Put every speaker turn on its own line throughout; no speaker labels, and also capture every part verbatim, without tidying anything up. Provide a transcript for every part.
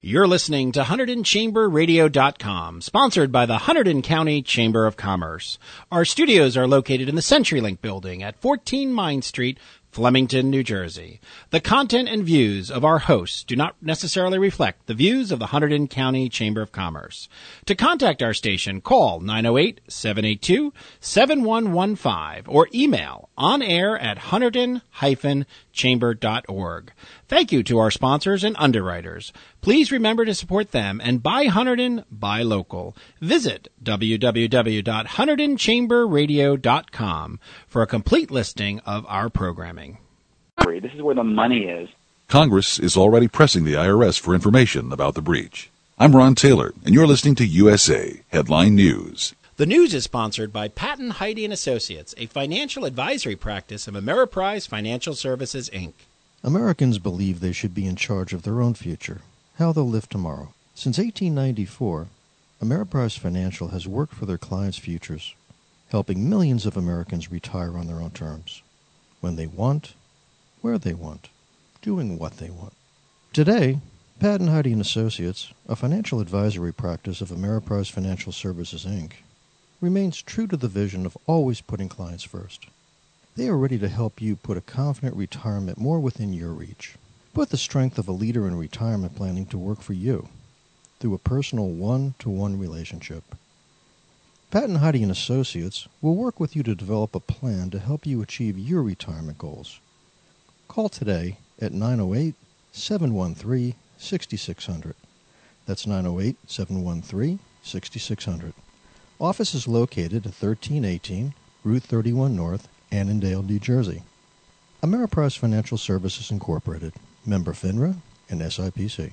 You're listening to Hunterdon Chamber Radio dot com, sponsored by the Hunterdon County Chamber of Commerce. Our studios are located in the CenturyLink building at fourteen Mine Street, Flemington, New Jersey. The content and views of our hosts do not necessarily reflect the views of the Hunterdon County Chamber of Commerce. To contact our station, call nine oh eight, seven eight two, seven one one five or email onair at hunterdon dash chamber dot org. Thank you to our sponsors and underwriters. Please remember to support them and buy Hunterdon, buy local. Visit w w w dot hunterdon chamber radio dot com for a complete listing of our programming.
This is where the money is.
Congress is already pressing the I R S for information about the breach. I'm Ron Taylor, and you're listening to U S A Headline News.
The news is sponsored by Patton, Heide and Associates, a financial advisory practice of Ameriprise Financial Services, Incorporated.
Americans believe they should be in charge of their own future, how they'll live tomorrow. Since eighteen ninety-four, Ameriprise Financial has worked for their clients' futures, helping millions of Americans retire on their own terms, when they want, where they want, doing what they want. Today, Patton, Heide and Associates, a financial advisory practice of Ameriprise Financial Services, Incorporated, remains true to the vision of always putting clients first. They are ready to help you put a confident retirement more within your reach. Put the strength of a leader in retirement planning to work for you through a personal one-to-one relationship. Patton, Heide and Associates will work with you to develop a plan to help you achieve your retirement goals. Call today at nine oh eight, seven one three, six six zero zero. That's nine oh eight, seven one three, six six zero zero. Office is located at thirteen eighteen Route thirty-one North, Annandale, New Jersey. Ameriprise Financial Services, Incorporated, member FINRA and S I P C.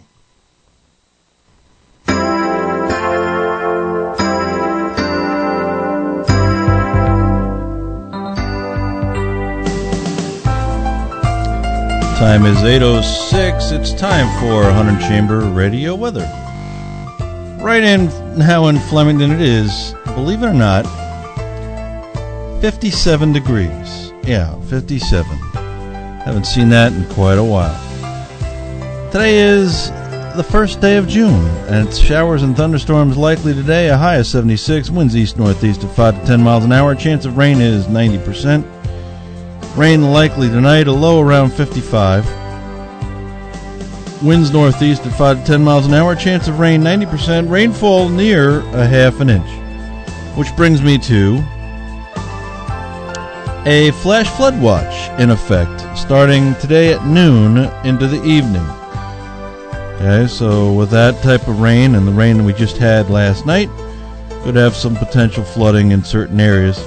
Time is eight oh six. It's time for Hunterdon Chamber Radio Weather. Right in now in Flemington it is, believe it or not, fifty-seven degrees. Yeah, fifty-seven. Haven't seen that in quite a while. Today is the first day of June, and it's showers and thunderstorms likely today, a high of seventy-six, winds east-northeast at five to ten miles an hour. Chance of rain is ninety percent. Rain likely tonight, a low around fifty-five. Winds northeast at five to ten miles an hour. Chance of rain ninety percent. Rainfall near a half an inch. Which brings me to a flash flood watch in effect starting today at noon into the evening. Okay, so with that type of rain and the rain we just had last night, could have some potential flooding in certain areas.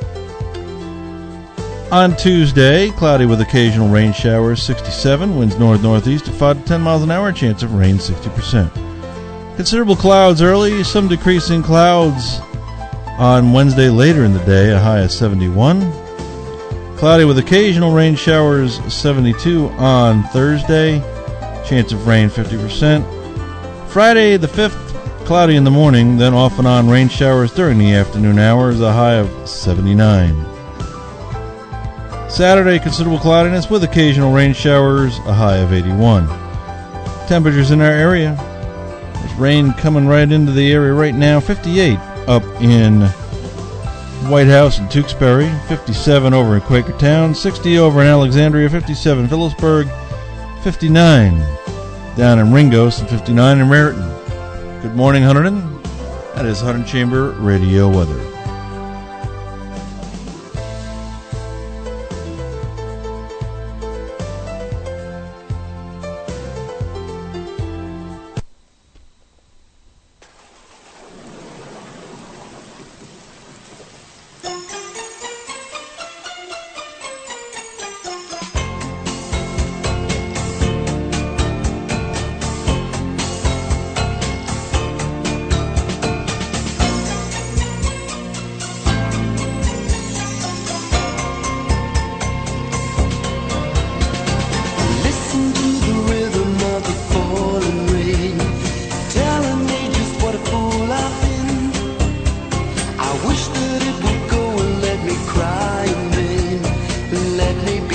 On Tuesday, cloudy with occasional rain showers, sixty-seven, winds north-northeast at five to ten miles an hour, chance of rain sixty percent. Considerable clouds early, some decreasing clouds on Wednesday later in the day, a high of seventy-one. Cloudy with occasional rain showers, seventy-two on Thursday, chance of rain fifty percent. Friday the fifth, cloudy in the morning, then off and on rain showers during the afternoon hours, a high of seventy-nine. Saturday, considerable cloudiness with occasional rain showers, a high of eighty-one. Temperatures in our area. There's rain coming right into the area right now. fifty-eight up in White House and Tewksbury, fifty-seven over in Quakertown, sixty over in Alexandria, fifty-seven Phillipsburg, fifty-nine down in Ringgoes, and fifty-nine in Raritan. Good morning, Hunterdon. That is Hunterdon Chamber Radio Weather.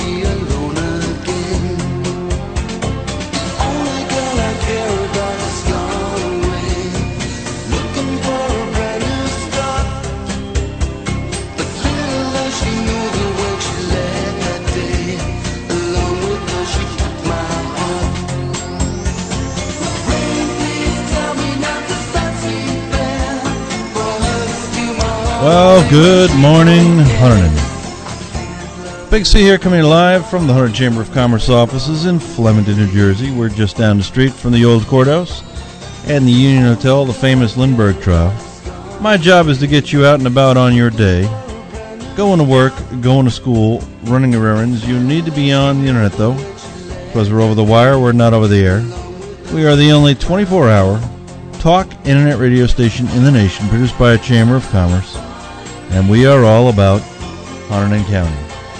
Only girl I care about is
Well, good morning, Hunterdon. Big C here, coming live from the Hunterdon Chamber of Commerce offices in Flemington, New Jersey. We're just down the street from the old courthouse and the Union Hotel, the famous Lindbergh trial. My job is to get you out and about on your day, going to work, going to school, running errands. You need to be on the internet, though, because we're over the wire, we're not over the air. We are the only twenty-four hour talk internet radio station in the nation, produced by a Chamber of Commerce, and we are all about Hunterdon County.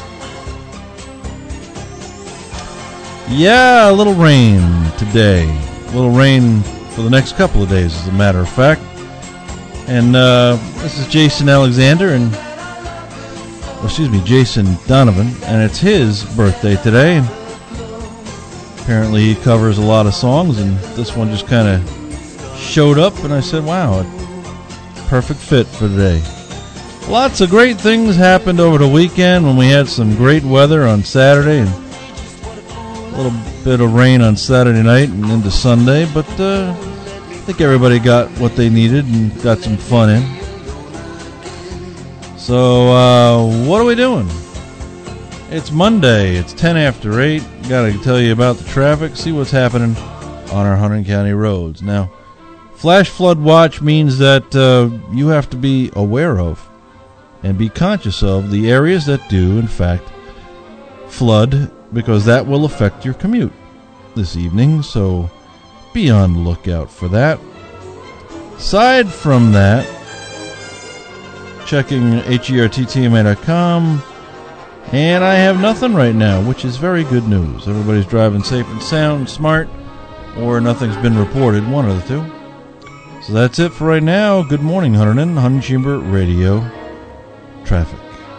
Yeah, a little rain today. A little rain for the next couple of days, as a matter of fact. And uh, this is Jason Alexander, and oh, excuse me, Jason Donovan, and it's his birthday today. Apparently he covers a lot of songs, and this one just kind of showed up, and I said, wow, perfect fit for today. Lots of great things happened over the weekend when we had some great weather on Saturday and a little bit of rain on Saturday night and into Sunday, but uh, I think everybody got what they needed and got some fun in. So, uh, what are we doing? It's Monday. It's ten after eight. Got to tell you about the traffic, see what's happening on our Hunterdon County roads. Now, Flash Flood Watch means that uh, you have to be aware of and be conscious of the areas that do, in fact, flood, because that will affect your commute this evening, so be on the lookout for that. Aside from that, checking H E R T T M A dot com, and I have nothing right now, which is very good news. Everybody's driving safe and sound, smart, or nothing's been reported, one of the two. So that's it for right now. Good morning, Hunterdon, Hunterdon Chamber Radio Traffic.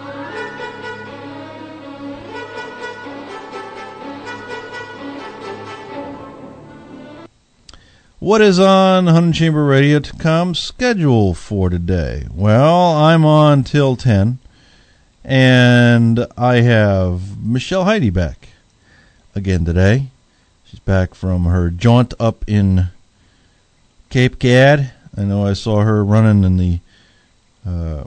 What is on Hunterdon Chamber Radio dot com schedule for today? Well, I'm on till ten, and I have Michelle Heidi back again today. She's back from her jaunt up in Cape Cod. I know I saw her running in the uh,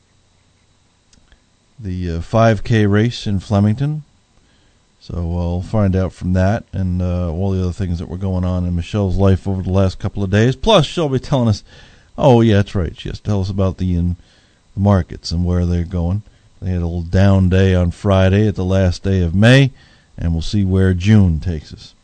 the uh, five K race in Flemington. So we'll find out from that and uh, all the other things that were going on in Michelle's life over the last couple of days. Plus, she'll be telling us, oh, yeah, that's right. She has to tell us about the, in, the markets and where they're going. They had a little down day on Friday at the last day of May, and we'll see where June takes us.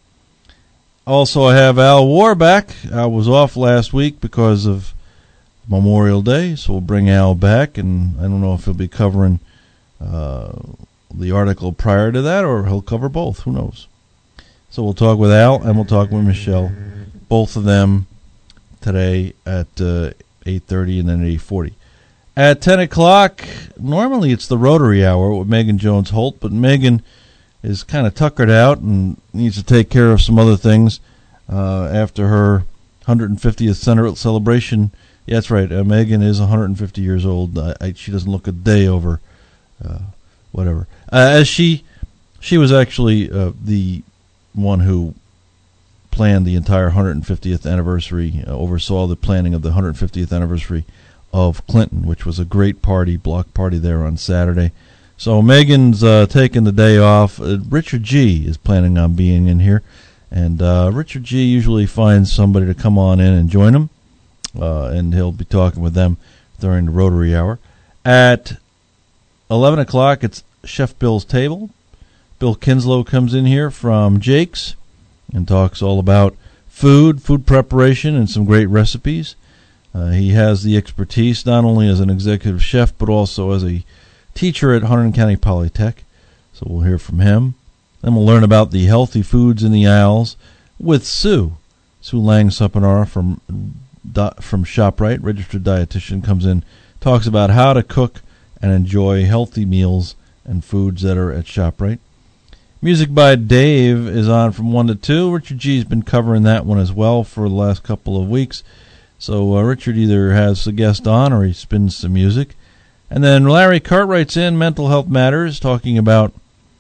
Also, I have Al War back. I was off last week because of Memorial Day, so we'll bring Al back, and I don't know if he'll be covering uh, the article prior to that, or he'll cover both. Who knows? So we'll talk with Al, and we'll talk with Michelle, both of them today at uh, eight thirty and then eight forty. At ten o'clock, normally it's the Rotary Hour with Megan Jones-Holt, but Megan is kind of tuckered out and needs to take care of some other things uh, after her one hundred fiftieth Senate celebration. Yeah, that's right. Uh, Megan is one hundred fifty years old. I, I, she doesn't look a day over uh, whatever. Uh, as she she was actually uh, the one who planned the entire one hundred fiftieth anniversary, uh, oversaw the planning of the one hundred fiftieth anniversary of Clinton, which was a great party, block party there on Saturday. So Megan's uh, taking the day off. Uh, Richard G. is planning on being in here, and uh, Richard G. usually finds somebody to come on in and join him, uh, and he'll be talking with them during the Rotary Hour. At eleven o'clock, it's Chef Bill's Table. Bill Kinslow comes in here from Jake's and talks all about food, food preparation, and some great recipes. Uh, he has the expertise not only as an executive chef, but also as a teacher at Hunterdon County Polytech, so we'll hear from him. Then we'll learn about the healthy foods in the aisles with Sue. Sue Lang-Suppinar from from ShopRite, registered dietitian, comes in, talks about how to cook and enjoy healthy meals and foods that are at ShopRite. Music by Dave is on from one to two. Richard G's been covering that one as well for the last couple of weeks. So uh, Richard either has a guest on or he spins some music. And then Larry Cartwright's in, Mental Health Matters, talking about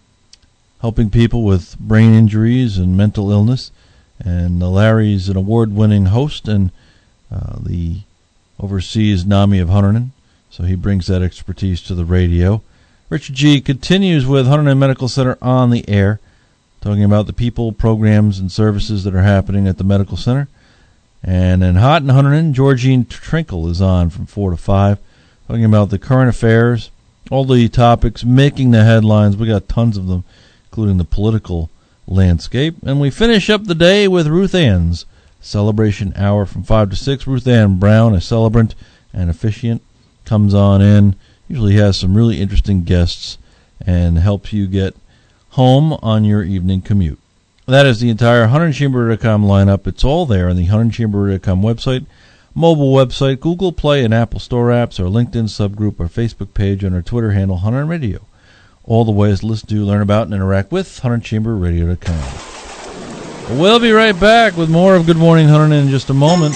helping people with brain injuries and mental illness. And uh, Larry's an award-winning host and uh, the oversees NAMI of Hunterdon. So he brings that expertise to the radio. Richard G. continues with Hunterdon Medical Center on the air, talking about the people, programs, and services that are happening at the medical center. And in Hot and Hunterdon, Georgine Trinkle is on from four to five, talking about the current affairs, all the topics making the headlines. We got tons of them, including the political landscape. And we finish up the day with Ruth Ann's Celebration Hour from five to six. Ruth Ann Brown, a celebrant and officiant, comes on in. Usually has some really interesting guests and helps you get home on your evening commute. That is the entire Hunterdon Chamber dot com lineup. It's all there on the Hunterdon Chamber dot com website, mobile website, Google Play and Apple Store apps, our LinkedIn subgroup, our Facebook page, and our Twitter handle, Hunterdon Radio. All the ways to listen to, learn about, and interact with Hunterdon Chamber Radio dot com. We'll be right back with more of Good Morning Hunterdon in just a moment.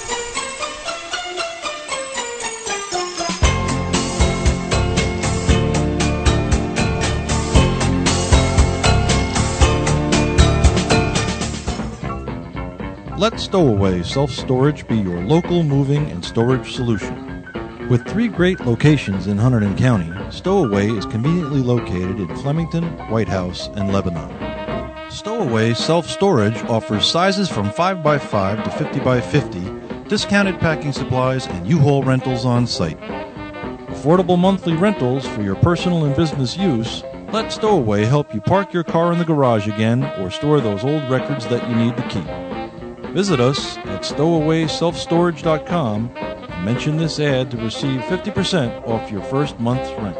Let Stowaway Self-Storage be your local moving and storage solution. With three great locations in Hunterdon County, Stowaway is conveniently located in Flemington, White House, and Lebanon. Stowaway Self-Storage offers sizes from five by five to fifty by fifty, discounted packing supplies, and U-Haul rentals on site. Affordable monthly rentals for your personal and business use. Let Stowaway help you park your car in the garage again or store those old records that you need to keep. Visit us at stowaway self storage dot com and mention this ad to receive fifty percent off your first month's rent.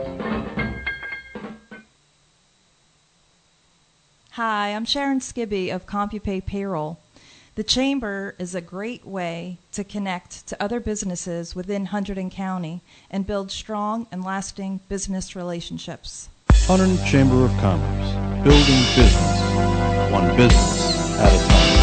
Hi, I'm Sharon Skibby of CompuPay Payroll. The Chamber is a great way to connect to other businesses within Hunterdon County and build strong and lasting business relationships.
Hunterdon Chamber of Commerce, building business, one business at a time.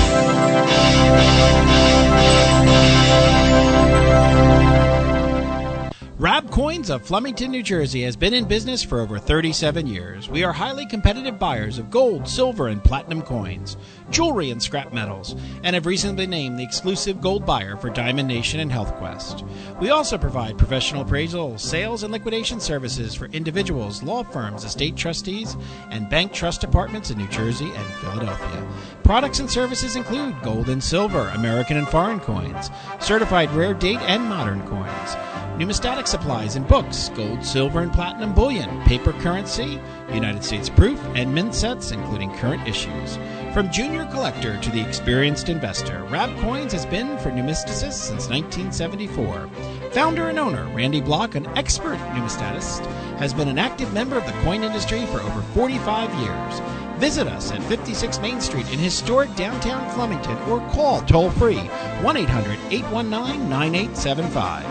Rab Coins of Flemington, New Jersey has been in business for over thirty-seven years. We are highly competitive buyers of gold, silver, and platinum coins, jewelry, and scrap metals, and have recently been named the exclusive gold buyer for Diamond Nation and HealthQuest. We also provide professional appraisal, sales, and liquidation services for individuals, law firms, estate trustees, and bank trust departments in New Jersey and Philadelphia. Products and services include gold and silver, American and foreign coins, certified rare date and modern coins, numismatic supplies and books, gold, silver, and platinum bullion, paper currency, United States proof, and mint sets, including current issues. From junior collector to the experienced investor, Rab Coins has been for numisticists since nineteen seventy-four. Founder and owner Randy Block, an expert numismatist, has been an active member of the coin industry for over forty-five years. Visit us at fifty-six Main Street in historic downtown Flemington or call toll-free one eight hundred eight one nine nine eight seven five.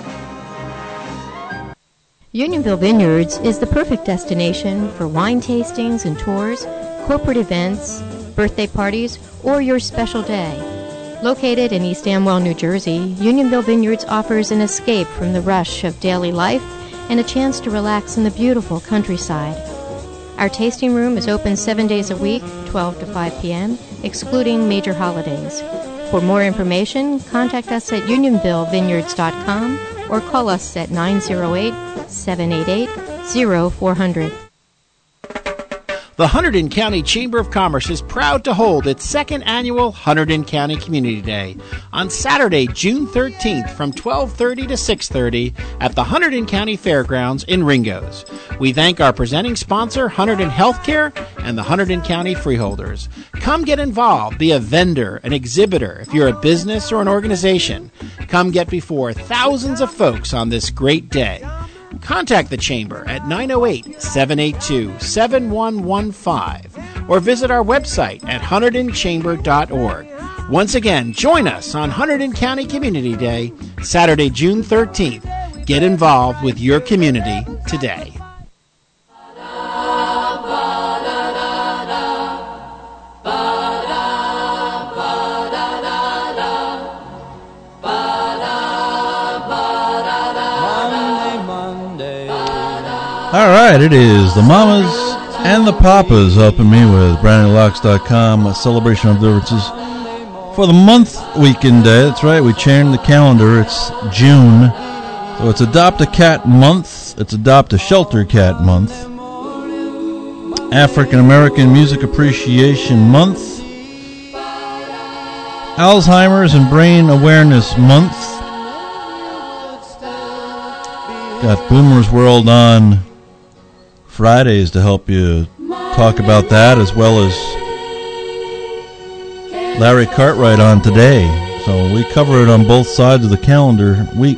Unionville Vineyards is the perfect destination for wine tastings and tours, corporate events, birthday parties, or your special day. Located in East Amwell, New Jersey, Unionville Vineyards offers an escape from the rush of daily life and a chance to relax in the beautiful countryside. Our tasting room is open seven days a week, twelve to five p.m., excluding major holidays. For more information, contact us at unionville vineyards dot com or call us at nine oh eight, seven eight eight, oh four hundred.
The Hunterdon County Chamber of Commerce is proud to hold its second annual Hunterdon County Community Day on Saturday, June thirteenth from twelve thirty to six thirty at the Hunterdon County Fairgrounds in Ringgoes. We thank our presenting sponsor, Hunterdon Healthcare, and the Hunterdon County Freeholders. Come get involved, be a vendor, an exhibitor, if you're a business or an organization. Come get before thousands of folks on this great day. Contact the Chamber at nine oh eight, seven eight two, seven one one five or visit our website at hunterdon chamber dot org. Once again, join us on Hunterdon County Community Day, Saturday, June thirteenth. Get involved with your community today.
All right, it is the Mamas and the Papas helping me with brand new locks dot com, a celebration of observances for the month weekend day. That's right, we changed the calendar. It's June So it's Adopt a Cat Month. It's Adopt a Shelter Cat Month. African American Music Appreciation Month. Alzheimer's and Brain Awareness Month. Got Boomer's World on Fridays to help you talk about that, as well as Larry Cartwright on today. So we cover it on both sides of the calendar week.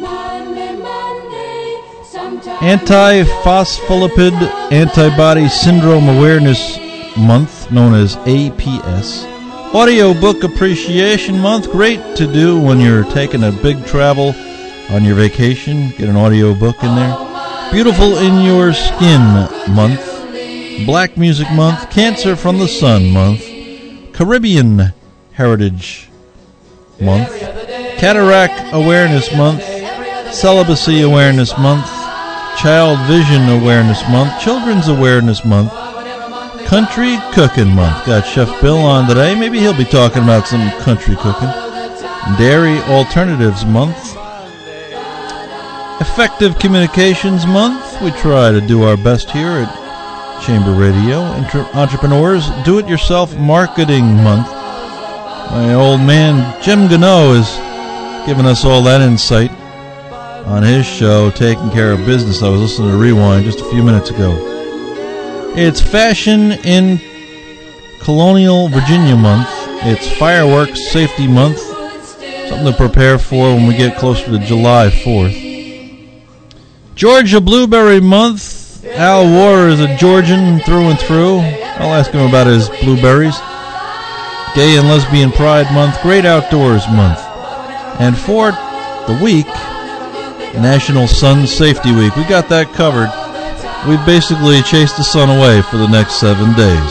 Anti-Phospholipid Antibody Syndrome Awareness Month, known as A P S. Audiobook Appreciation Month, great to do when you're taking a big travel on your vacation. Get an audiobook in there. Beautiful in Your Skin Month. Black Music Month. Cancer from the Sun Month. Caribbean Heritage Month. Cataract Awareness Month. Celibacy Awareness Month. Child Vision Awareness Month. Children's Awareness Month. Country Cooking Month. Got Chef Bill on today. Maybe he'll be talking about some country cooking. Dairy Alternatives Month. Effective Communications Month. We try to do our best here at Chamber Radio. Entre- Entrepreneurs Do-It-Yourself Marketing Month. My old man Jim Gano is giving us all that insight on his show, Taking Care of Business. I was listening to Rewind just a few minutes ago. It's Fashion in Colonial Virginia Month. It's Fireworks Safety Month. Something to prepare for when we get closer to July fourth. Georgia Blueberry Month. Al War is a Georgian through and through. I'll ask him about his blueberries. Gay and Lesbian Pride Month. Great Outdoors Month. And for the week, National Sun Safety Week. We got that covered. We basically chased the sun away for the next seven days.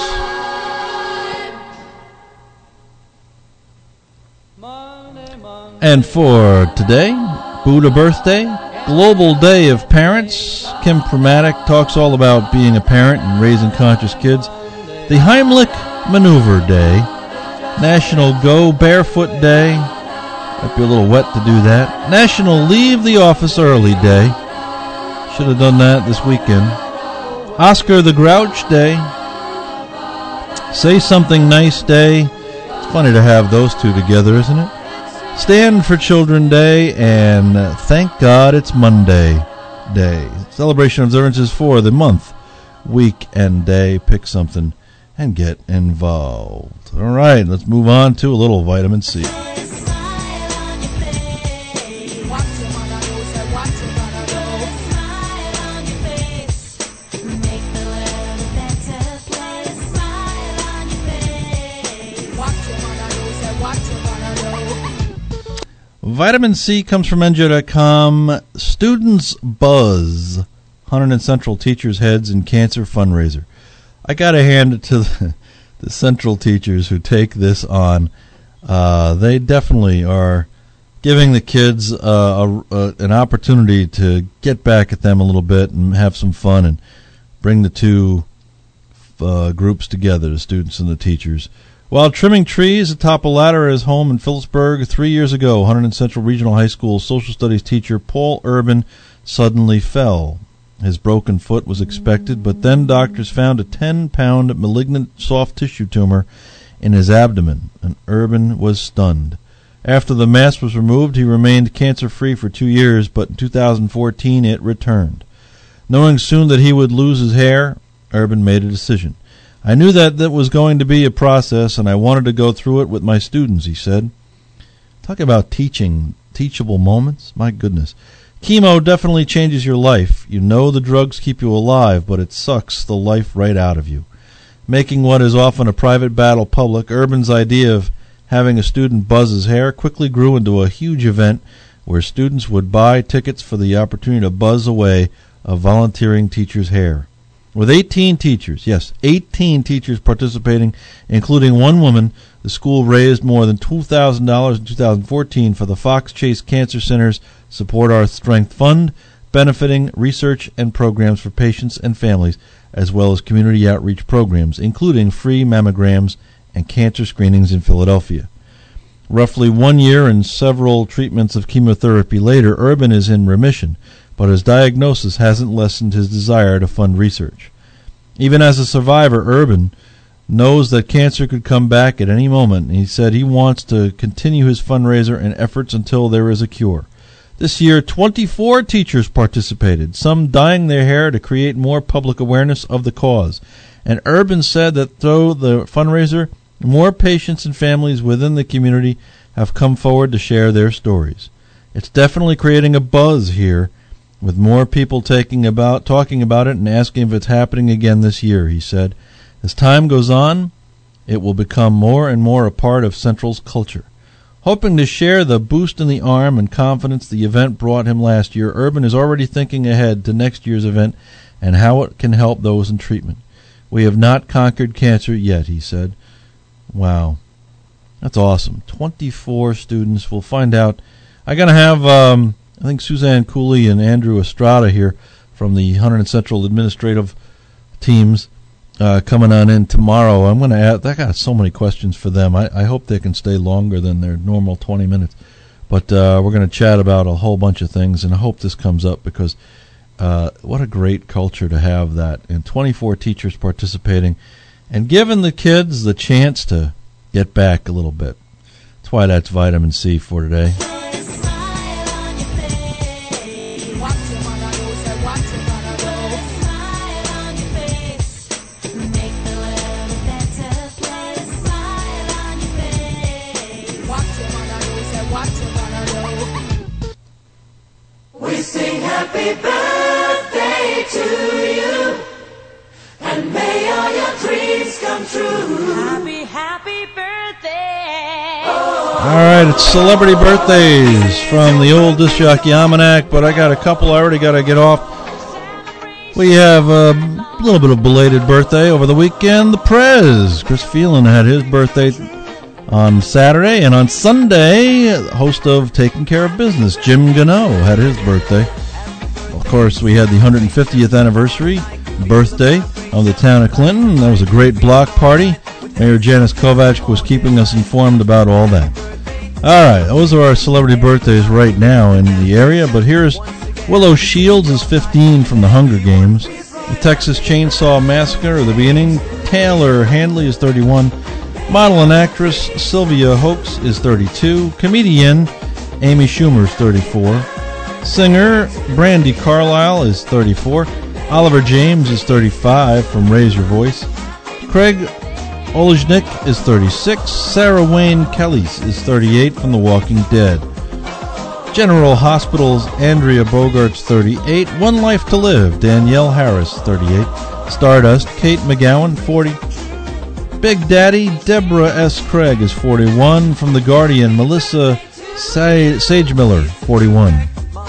And for today, Buddha birthday, Global Day of Parents. Kim Pramatic talks all about being a parent and raising conscious kids. The Heimlich Maneuver Day, National Go Barefoot Day. Might be a little wet to do that. National Leave the Office Early Day. Should have done that this weekend. Oscar the Grouch Day. Say Something Nice Day. It's funny to have those two together, isn't it? Stand for Children Day, and Thank God It's Monday Day. Celebration observances for the month, week, and day. Pick something and get involved. All right, let's move on to a little vitamin C. Vitamin C comes from N J dot com. Students Buzz. one hundred Central Teachers Heads in Cancer Fundraiser. I got to hand it to the, the Central teachers who take this on. Uh, they definitely are giving the kids uh, a, a, an opportunity to get back at them a little bit and have some fun and bring the two uh, groups together, the students and the teachers. While trimming trees atop a ladder at his home in Phillipsburg three years ago, one hundred Central Regional High School social studies teacher Paul Urban suddenly fell. His broken foot was expected, but then doctors found a ten-pound malignant soft tissue tumor in his abdomen, and Urban was stunned. After the mass was removed, he remained cancer-free for two years, but in two thousand fourteen it returned. Knowing soon that he would lose his hair, Urban made a decision. I knew that that was going to be a process, and I wanted to go through it with my students, he said. Talk about teaching, teachable moments. My goodness. Chemo definitely changes your life. You know the drugs keep you alive, but it sucks the life right out of you. Making what is often a private battle public, Urban's idea of having a student buzz his hair quickly grew into a huge event where students would buy tickets for the opportunity to buzz away a volunteering teacher's hair. With eighteen teachers, yes, eighteen teachers participating, including one woman, the school raised more than two thousand dollars in two thousand fourteen for the Fox Chase Cancer Center's Support Our Strength Fund, benefiting research and programs for patients and families, as well as community outreach programs, including free mammograms and cancer screenings in Philadelphia. Roughly one year and several treatments of chemotherapy later, Urban is in remission, but his diagnosis hasn't lessened his desire to fund research. Even as a survivor, Urban knows that cancer could come back at any moment, and he said he wants to continue his fundraiser and efforts until there is a cure. This year, twenty-four teachers participated, some dyeing their hair to create more public awareness of the cause. And Urban said that through the fundraiser, more patients and families within the community have come forward to share their stories. It's definitely creating a buzz here, with more people taking about, talking about it and asking if it's happening again this year, he said. As time goes on, it will become more and more a part of Central's culture. Hoping to share the boost in the arm and confidence the event brought him last year, Urban is already thinking ahead to next year's event and how it can help those in treatment. We have not conquered cancer yet, he said. Wow. That's awesome. twenty-four students. We'll find out. I'm going to have, um, I think, Suzanne Cooley and Andrew Estrada here from the Hunterdon Central administrative teams uh, coming on in tomorrow. I'm going to add, I got so many questions for them. I, I hope they can stay longer than their normal twenty minutes. But uh, we're going to chat about a whole bunch of things, and I hope this comes up because uh, what a great culture to have that. And twenty-four teachers participating and giving the kids the chance to get back a little bit. That's why that's vitamin C for today.
We sing happy birthday to you, and may all your dreams come true. Happy, happy birthday. Oh.
All right, it's celebrity birthdays from the old Disc Jockey Almanac, but I got a couple I already got to get off. We have a little bit of belated birthday over the weekend. The Prez, Chris Phelan, had his birthday on Saturday, and on Sunday, host of Taking Care of Business, Jim Gano, had his birthday. Of course, we had the one hundred fiftieth anniversary birthday of the town of Clinton. That was a great block party. Mayor Janice Kovac was keeping us informed about all that. All right, those are our celebrity birthdays right now in the area, but here's Willow Shields is fifteen from the Hunger Games. The Texas Chainsaw Massacre of the beginning. Taylor Handley is thirty-one. Model and actress Sylvia Hoeks is thirty-two. Comedian Amy Schumer is thirty-four. Singer Brandy Carlisle is thirty-four. Oliver James is thirty-five from Raise Your Voice. Craig Olejnik is thirty-six. Sarah Wayne Kellys is thirty-eight from The Walking Dead. General Hospital's Andrea Bogart's thirty-eight. One Life to Live, Danielle Harris, thirty-eight. Stardust, Kate McGowan, forty. Big Daddy, Deborah S. Craig is forty-one. From The Guardian, Melissa Sa- Sagemiller, forty-one.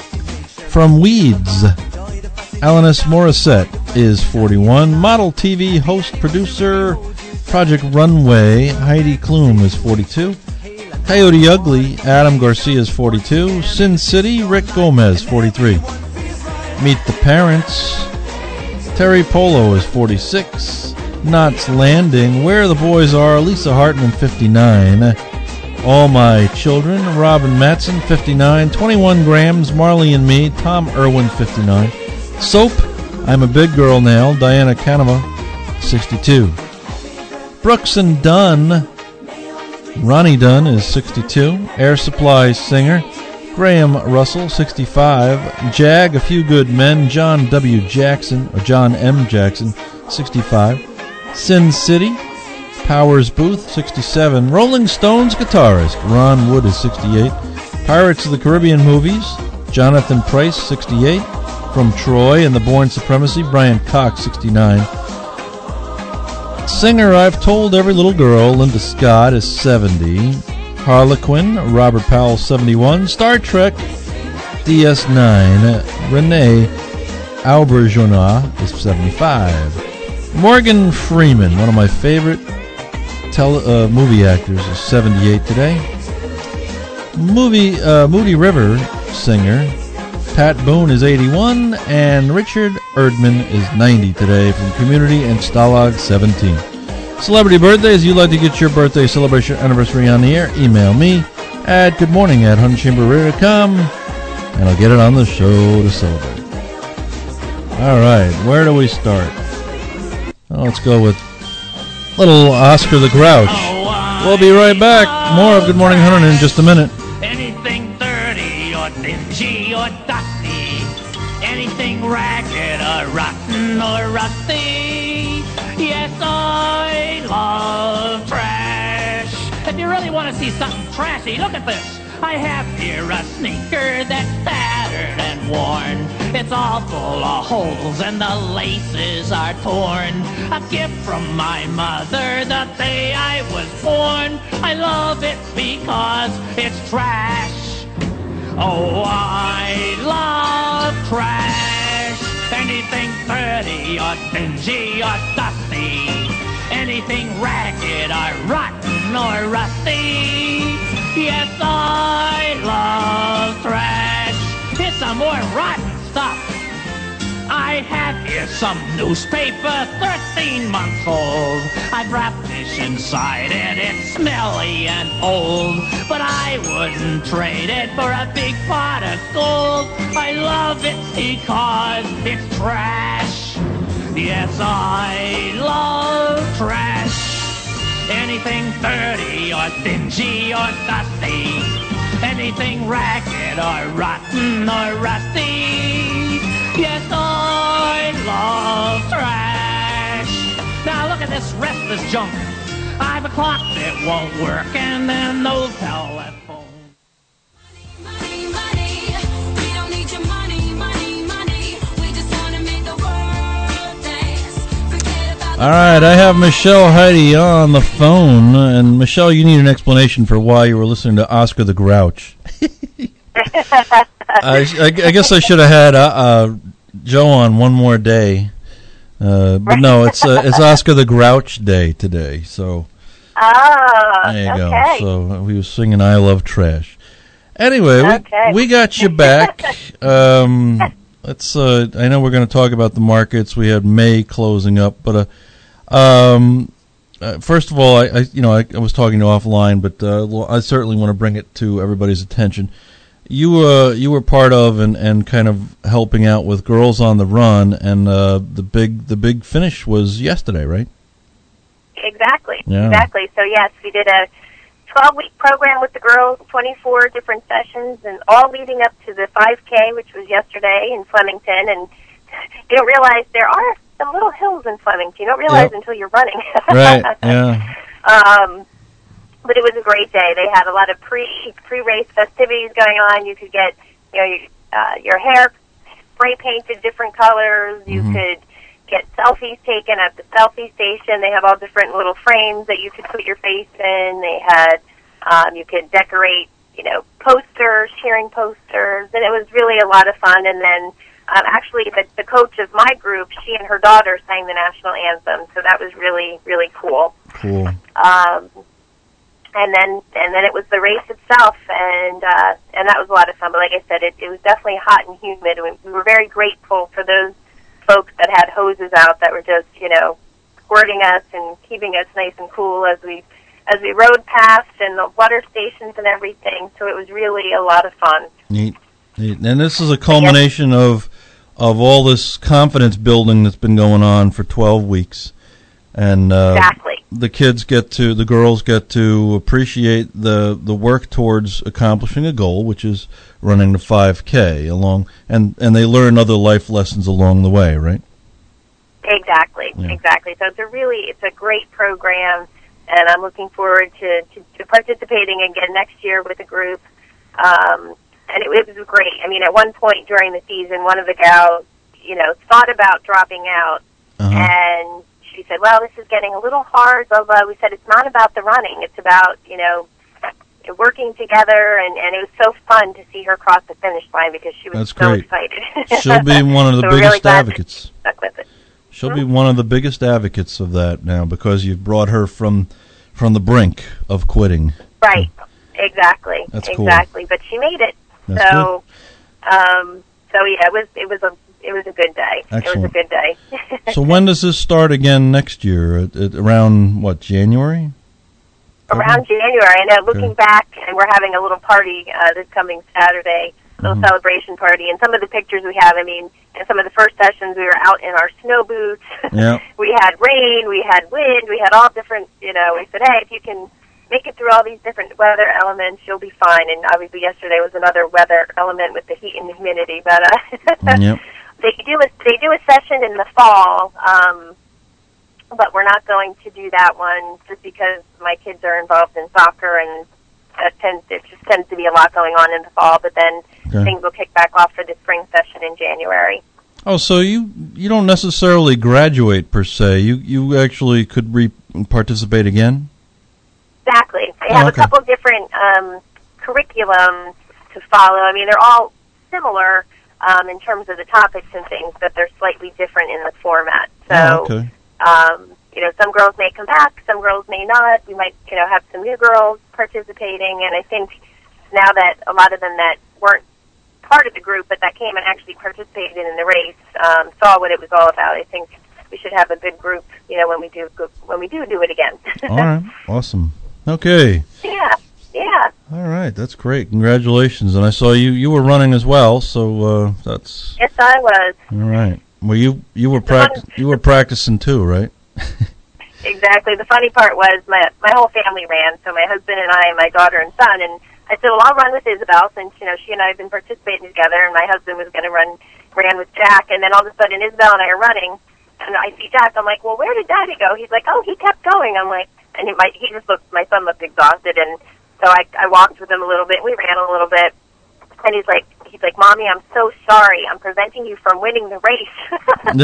From Weeds, Alanis Morissette is forty-one. Model T V host, producer, Project Runway, Heidi Klum is forty-two. Coyote Ugly, Adam Garcia is forty-two. Sin City, Rick Gomez, forty-three. Meet the Parents, Terry Polo is forty-six. Knots Landing, Where the Boys Are, Lisa Hartman, fifty-nine. All My Children, Robin Mattson, fifty-nine. twenty-one Grams, Marley and Me, Tom Irwin, fifty-nine. Soap, I'm a Big Girl Now, Diana Canova, sixty-two. Brooks and Dunn, Ronnie Dunn is sixty-two. Air Supply singer Graham Russell, sixty-five. Jag, A Few Good Men, John W. Jackson, or John M. Jackson, sixty-five. Sin City, Powers Booth, sixty-seven. Rolling Stones guitarist Ron Wood is sixty-eight. Pirates of the Caribbean movies, Jonathan Pryce, sixty-eight. From Troy and the Bourne Supremacy, Brian Cox, sixty-nine. Singer I've Told Every Little Girl, Linda Scott, is seventy. Harlequin, Robert Powell, seventy-one. Star Trek, D S nine, Renee Auberjonois is seventy-five. Morgan Freeman, one of my favorite tele, uh, movie actors, is seventy-eight today. Movie uh, Moody River singer Pat Boone is eighty-one, and Richard Erdman is ninety today from Community and Stalag seventeen. Celebrity birthdays. You'd like to get your birthday celebration anniversary on the air? Email me at goodmorning at hundred chamber radio dot com, and I'll get it on the show to celebrate. All right, where do we start? Oh, let's go with little Oscar the Grouch. We'll be right back. More of Good Morning Hunter in just a minute.
Anything dirty or dingy or dusty, anything ragged or rotten or rusty, yes, I love trash. If you really want to see something trashy, look at this. I have here a sneaker that's tattered and worn. It's all full of holes and the laces are torn. A gift from my mother the day I was born. I love it because it's trash. Oh, I love trash. Anything dirty or dingy or dusty, anything ragged or rotten or rusty, yes, I love trash. Here's some more rotten stuff. I have here some newspaper, thirteen months old. I've wrapped this inside it, it's smelly and old, but I wouldn't trade it for a big pot of gold. I love it because it's trash. Yes, I love trash. Anything dirty or dingy or dusty, anything ragged or rotten or rusty, yes, I love trash. Now look at this restless junk. I have a clock that won't work and then no telephone.
Money, money, we don't need your money, money, money. We just want to make the world dance. Forget about
All right, I have Michelle Heidi on the phone. And Michelle, you need an explanation for why you were listening to Oscar the Grouch. I, I, I guess I should have had uh, uh, Joe on one more day. Uh, but no, it's uh, it's Oscar the Grouch Day today. So
oh,
there you
okay.
go. So we were singing I Love Trash. Anyway,
okay.
we, we got you back. Um, let's. Uh, I know we're going to talk about the markets. We had May closing up, but uh, um, uh, first of all, I, I you know I, I was talking to offline, but uh, I certainly want to bring it to everybody's attention. You uh you were part of and, and kind of helping out with Girls on the Run, and uh, the big the big finish was yesterday, right?
Exactly.
Yeah.
Exactly. So yes, we did a twelve week program with the girls, twenty-four different sessions, and all leading up to the five K, which was yesterday in Flemington. And you don't realize there are some little hills in Flemington. You don't realize
Yep.
until you're running.
Right. Yeah.
Um, but it was a great day. They had a lot of pre pre race festivities going on. You could get you know your, uh, your hair spray painted different colors. You
Mhm.
could get selfies taken at the selfie station. They have all different little frames that you could put your face in. They had um, you could decorate you know posters, cheering posters, and it was really a lot of fun. And then um, actually, the, the coach of my group, she and her daughter sang the national anthem, so that was really really cool.
Cool.
Um, and then and then it was the race itself, and uh, and that was a lot of fun. But like I said, it, it was definitely hot and humid. We, we were very grateful for those folks that had hoses out that were just you know squirting us and keeping us nice and cool as we as we rode past, and the water stations and everything. So it was really a lot of fun.
Neat. Neat. And this is a culmination yes. of of all this confidence building that's been going on for twelve weeks. And uh,
exactly.
the kids get to, the girls get to appreciate the, the work towards accomplishing a goal, which is running the five K along, and, and they learn other life lessons along the way, right?
Exactly,
yeah.
exactly. So it's a really, it's a great program, and I'm looking forward to, to, to participating again next year with a group. Um, and it, it was great. I mean, at one point during the season, one of the gals, you know, thought about dropping out,
uh-huh.
and she said, well, this is getting a little hard, blah, blah. We said, it's not about the running. It's about, you know, working together, and, and it was so fun to see her cross the finish line because she was
That's
so
great.
excited.
She'll be one of the
so
biggest
really glad
advocates.
Stuck with it.
She'll
mm-hmm.
be one of the biggest advocates of that now because you've brought her from from the brink of quitting.
Right. Exactly.
That's
exactly.
cool.
But she made it.
That's
so, um, so yeah, it was it was a it was a good day.
Excellent.
It was a good day.
So when does this start again next year? At, at around, what, January?
Around January. I know, looking
Okay.
back, and we're having a little party uh, this coming Saturday, a little
Mhm.
celebration party. And some of the pictures we have, I mean, in some of the first sessions, we were out in our snow boots.
Yeah.
We had rain, we had wind, we had all different, you know, we said, hey, if you can make it through all these different weather elements, you'll be fine. And obviously yesterday was another weather element with the heat and humidity. But uh,
Yep.
they do a, they do a session in the fall, um, but we're not going to do that one just because my kids are involved in soccer, and that tends, it just tends to be a lot going on in the fall. But then
Okay.
things will kick back off for the spring session in January.
Oh, so you you don't necessarily graduate per se. You you actually could re- participate again?
Exactly. They
Oh,
have
okay.
a couple of different um, curriculums to follow. I mean, they're all similar um, in terms of the topics and things, but they're slightly different in the format. So,
Oh, okay.
um, you know, some girls may come back, some girls may not. We might, you know, have some new girls participating, and I think now that a lot of them that weren't part of the group, but that came and actually participated in the race, um, saw what it was all about. I think we should have a good group, you know, when we do when we do do it again.
All right. Awesome. Okay.
Yeah, yeah.
All right. That's great. Congratulations. And I saw you you were running as well, so uh, that's
Yes, I was.
all right. Well, you you were pract- you were practicing too, right?
Exactly. The funny part was my my whole family ran, so my husband and I and my daughter and son, and I said, well, I'll run with Isabel since, you know, she and I have been participating together, and my husband was going to run, ran with Jack, and then all of a sudden Isabel and I are running, and I see Jack, I'm like, well, where did Daddy go? He's like, oh, he kept going. I'm like, and he, my, he just looked, my son looked exhausted, and so I, I walked with him a little bit, we ran a little bit, and he's like, he's like, Mommy, I'm so sorry, I'm preventing you from winning the race.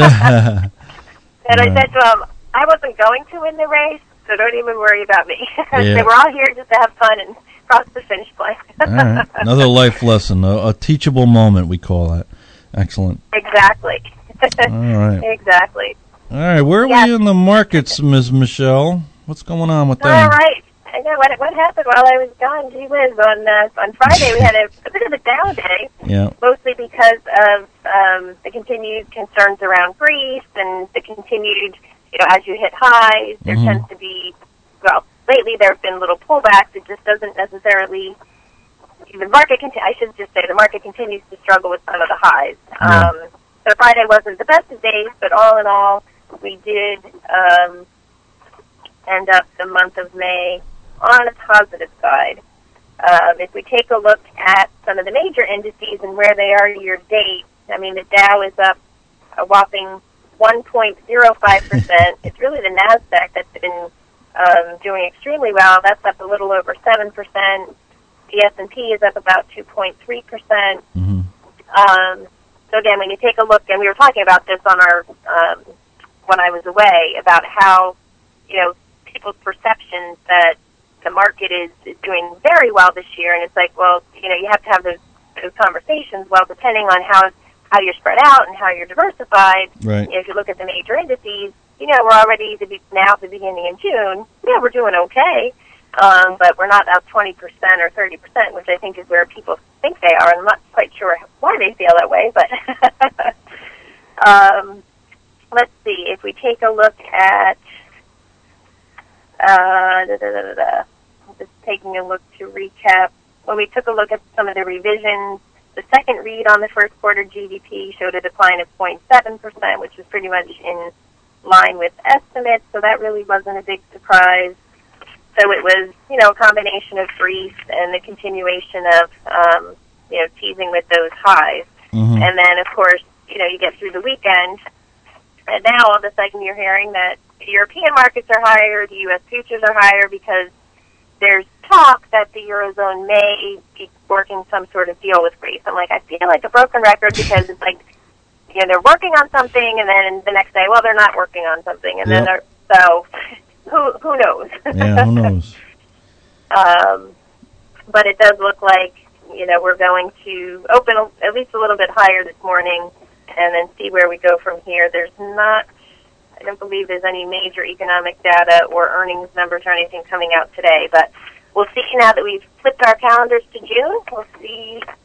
And I said to him, I wasn't going to win the race, so don't even worry about me.
Yeah.
So we're all here just to have fun and cross the finish line.
All right. Another life lesson, a, a teachable moment, we call that. Excellent.
Exactly.
All right.
Exactly.
All right. Where are
Yes.
we in the markets, Miz Michelle? What's going on with
All
them?
right. I know what what happened while I was gone. Gee whiz, on uh, on Friday we had a, a bit of a down day,
Yeah.
mostly because of um, the continued concerns around Greece and the continued, you know, as you hit highs, there
Mhm.
tends to be, well, lately there have been little pullbacks. It just doesn't necessarily, the market, conti- I should just say, the market continues to struggle with some of the highs.
Yeah.
Um, so Friday wasn't the best of days, but all in all, we did um, end up the month of May on a positive side. Um, if we take a look at some of the major indices and where they are year to date, I mean, the Dow is up a whopping one point zero five percent. It's really the NASDAQ that's been um, doing extremely well. That's up a little over seven percent. The S and P is up about two point three percent.
Mm-hmm.
Um, so again, when you take a look, and we were talking about this on our um, when I was away, about how, you know, people's perceptions that the market is, is doing very well this year, and it's like, well, you know, you have to have those, those conversations. Well, depending on how how you're spread out and how you're diversified,
Right.
you know, if you look at the major indices, you know, we're already to be, now at the beginning of June. Yeah, we're doing okay, um, but we're not up twenty percent or thirty percent, which I think is where people think they are. And I'm not quite sure why they feel that way, but um, let's see. If we take a look at uh, da, da, da, da, da. Just taking a look to recap. When we took a look at some of the revisions, the second read on the first quarter G D P showed a decline of zero point seven percent, which was pretty much in line with estimates, so that really wasn't a big surprise. So it was, you know, a combination of Greece and the continuation of, um, you know, teasing with those highs.
Mm-hmm.
And then, of course, you know, you get through the weekend, and now all of a sudden you're hearing that the European markets are higher, the U S futures are higher, because there's talk that the Eurozone may be working some sort of deal with Greece. I'm like, I feel like a broken record, because it's like, you know, they're working on something, and then the next day, well, they're not working on something, and then
Yep.
they're, so, who who knows?
Yeah, who knows?
um, but it does look like, you know, we're going to open a, at least a little bit higher this morning, and then see where we go from here. There's not, I don't believe there's any major economic data or earnings numbers or anything coming out today, but we'll see now that we've flipped our calendars to June. We'll see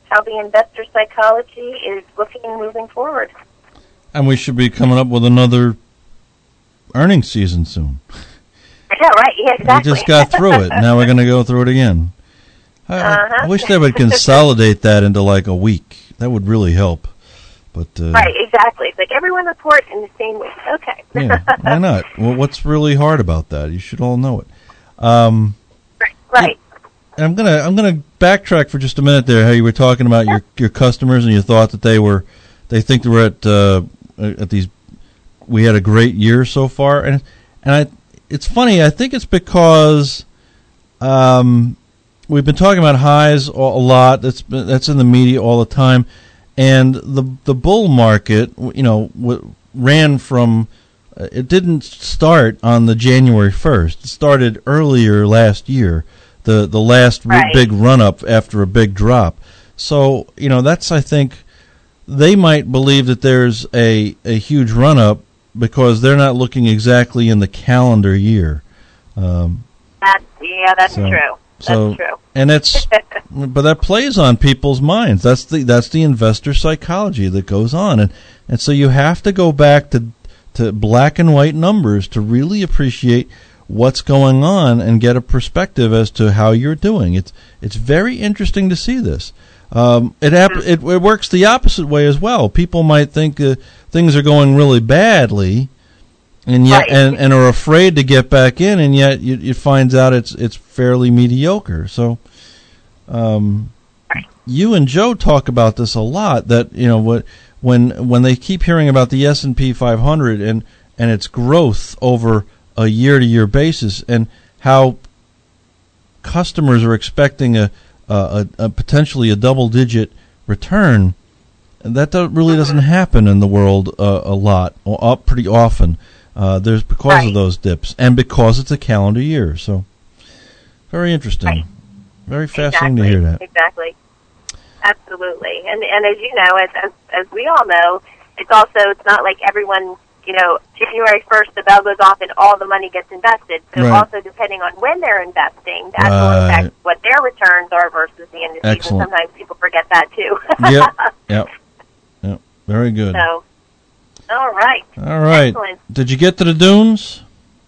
how the investor psychology is looking moving forward.
And we should be coming up with another earnings season soon.
Yeah, right. Yeah, exactly.
We just got through it. Now we're going to go through it again. I,
uh-huh.
I wish they would consolidate that into like a week. That would really help. But uh,
right, exactly. It's like everyone report in the same week. Okay.
Yeah, why not? Well, what's really hard about that? You should all know it. Um,
right. Right.
I'm gonna I'm gonna backtrack for just a minute there. How you were talking about your your customers and you thought that they were they think they were at uh, at these. We had a great year so far, and and I. It's funny. I think it's because um, we've been talking about highs a lot. That's that's in the media all the time, and the the bull market, you know, w- ran from. Uh, it didn't start on the January first. It started earlier last year. The the last
right.
big run up after a big drop. So you know that's I think they might believe that there's a a huge run up. Because they're not looking exactly in the calendar year. Um,
that's, yeah, that's
so,
true. That's
so,
true.
And it's, but that plays on people's minds. That's the that's the investor psychology that goes on, and and so you have to go back to to black and white numbers to really appreciate what's going on and get a perspective as to how you're doing. It's it's very interesting to see this. Um, it, hap- it it works the opposite way as well. People might think uh, things are going really badly, and yet
right.
and, and are afraid to get back in, and yet you, you find out it's it's fairly mediocre. So, um,
right.
you and Joe talk about this a lot. That you know what when when they keep hearing about the S and P five hundred and and its growth over a year to year basis, and how customers are expecting a Uh, a, a potentially a double-digit return, that do, really doesn't happen in the world uh, a lot, or up pretty often. Uh, there's because
right.
of those dips, and because it's a calendar year. So, very interesting,
right.
very fascinating
exactly.
to hear that.
Exactly, absolutely. And and as you know, as, as as we all know, it's also it's not like everyone. You know, January first, the bell goes off and all the money gets invested. So
right.
also depending on when they're investing, that
right.
will affect what their returns are versus the indices.
Excellent.
And sometimes people forget that too.
yep, yep, yep. Very good.
So, all right.
All right.
Excellent.
Did you get to the dunes?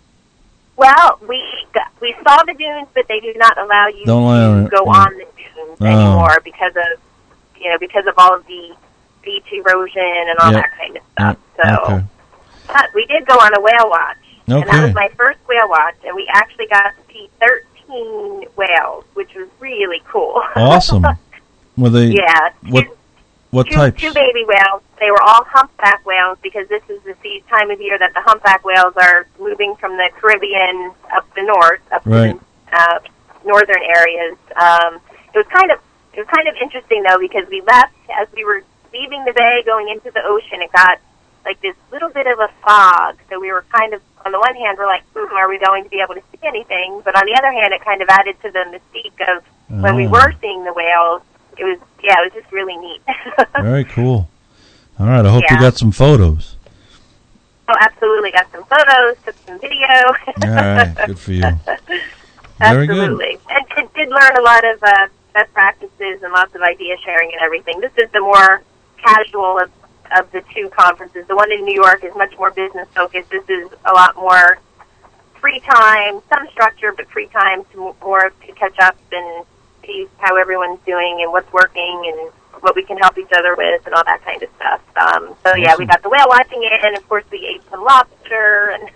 Well, we got, we saw the dunes, but they do not allow you
Don't
to
allow
go
it.
on the dunes
Oh.
anymore because of you know because of all of the beach erosion and all
yep.
that kind of stuff.
Yep.
So.
Okay.
But we did go on a whale watch,
okay.
and that was my first whale watch, and we actually got to see thirteen whales, which was really cool.
Awesome. Were they?
Yeah.
What?
Two,
What
two,
types?
Two baby whales. They were all humpback whales because this is the sea- time of year that the humpback whales are moving from the Caribbean up the north, up
right.
to the uh, northern areas. Um, it was kind of it was kind of interesting though because we left as we were leaving the bay, going into the ocean. It got like this little bit of a fog, so we were kind of, on the one hand, we're like, hmm, are we going to be able to see anything? But on the other hand, it kind of added to the mystique of oh. when we were seeing the whales. It was, yeah, it was just really neat.
Very cool. All right, I hope
yeah.
you got some photos.
Oh, absolutely. Got some photos, took some video.
All right, good for you. Very
absolutely.
good.
And, and did learn a lot of uh, best practices and lots of idea sharing and everything. This is the more casual of of the two conferences. The one in New York is much more business focused. This is a lot more free time, some structure, but free time to more to catch up and see how everyone's doing and what's working and what we can help each other with and all that kind of stuff. Um, so
awesome.
yeah, we got the whale watching it, and of course we ate some lobster. And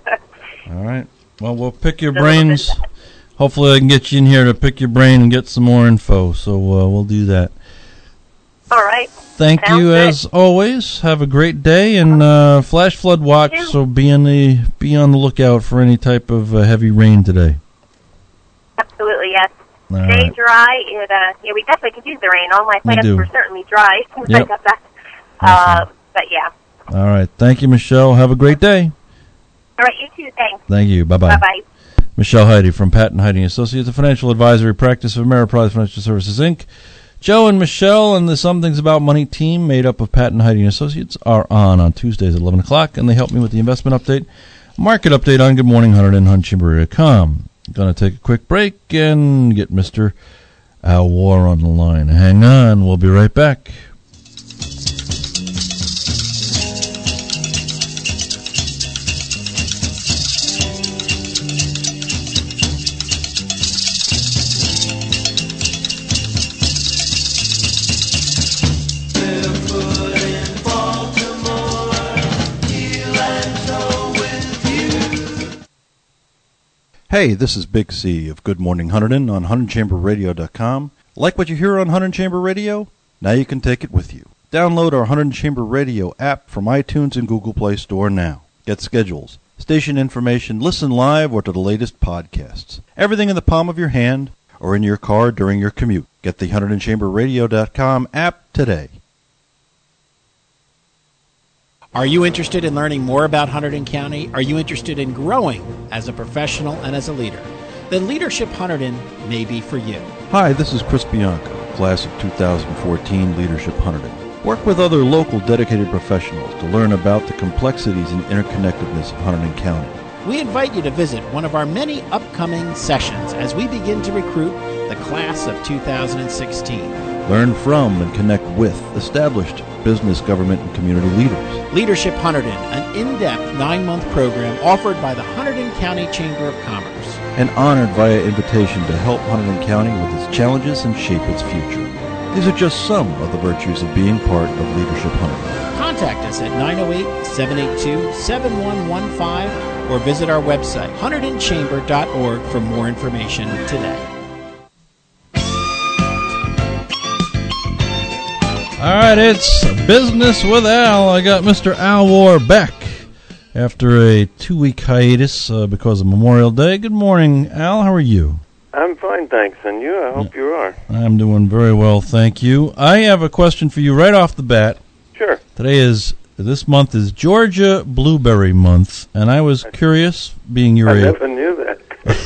all right. Well, we'll pick your brains. Hopefully, I can get you in here to pick your brain and get some more info. So uh, we'll do that.
All right.
Thank
Sounds
you
good.
as always. Have a great day and uh, flash flood watch. So be on the be on the lookout for any type of uh, heavy rain today.
Absolutely, yes.
All
Stay
right.
dry. It, uh, yeah, we definitely could use the rain. All my
We
plants
do.
were certainly dry when
Yep.
I got back. Uh, but yeah.
All right. Thank you, Michelle. Have a great day.
All right, you too. Thanks.
Thank you. Bye bye.
Bye bye.
Michelle Heide from Patton Heide and Associates, the financial advisory practice of Ameriprise Financial Services, Incorporated. Joe and Michelle and the Some Things About Money team, made up of Patton Heide and Associates, are on on Tuesdays at eleven o'clock, and they help me with the investment update, market update on Good Morning Hunt and hunt chamber dot com. Going to take a quick break and get Mister Al War on the line. Hang on, we'll be right back. Hey, this is Big C of Good Morning Hunterdon on Hunterdon Chamber Radio dot com. Like what you hear on Hunterdon Chamber Radio? Now you can take it with you. Download our Hunterdon Chamber Radio app from iTunes and Google Play Store now. Get schedules, station information, listen live or to the latest podcasts. Everything in the palm of your hand or in your car during your commute. Get the Hunterdon Chamber Radio dot com app today.
Are you interested in learning more about Hunterdon County? Are you interested in growing as a professional and as a leader? Then Leadership Hunterdon may be for you.
Hi, this is Chris Bianco, class of two thousand fourteen Leadership Hunterdon. Work with other local dedicated professionals to learn about the complexities and interconnectedness of Hunterdon County.
We invite you to visit one of our many upcoming sessions as we begin to recruit the class of two thousand sixteen.
Learn from and connect with established business, government, and community leaders.
Leadership Hunterdon, an in-depth nine-month program offered by the Hunterdon County Chamber of Commerce.
And honored via invitation to help Hunterdon County with its challenges and shape its future. These are just some of the virtues of being part of Leadership Hunterdon.
Contact us at nine oh eight, seven eight two, seven one one five or visit our website, hunterdon chamber dot org, for more information today.
All right, it's Business with Al. I got Mister Al War back after a two-week hiatus uh, because of Memorial Day. Good morning, Al. How are you?
I'm fine, thanks. And you? I hope you are.
I'm doing very well, thank you. I have a question for you right off the bat.
Sure.
Today is, this month is Georgia Blueberry Month, and I was curious, being you're
I
a...
never knew that.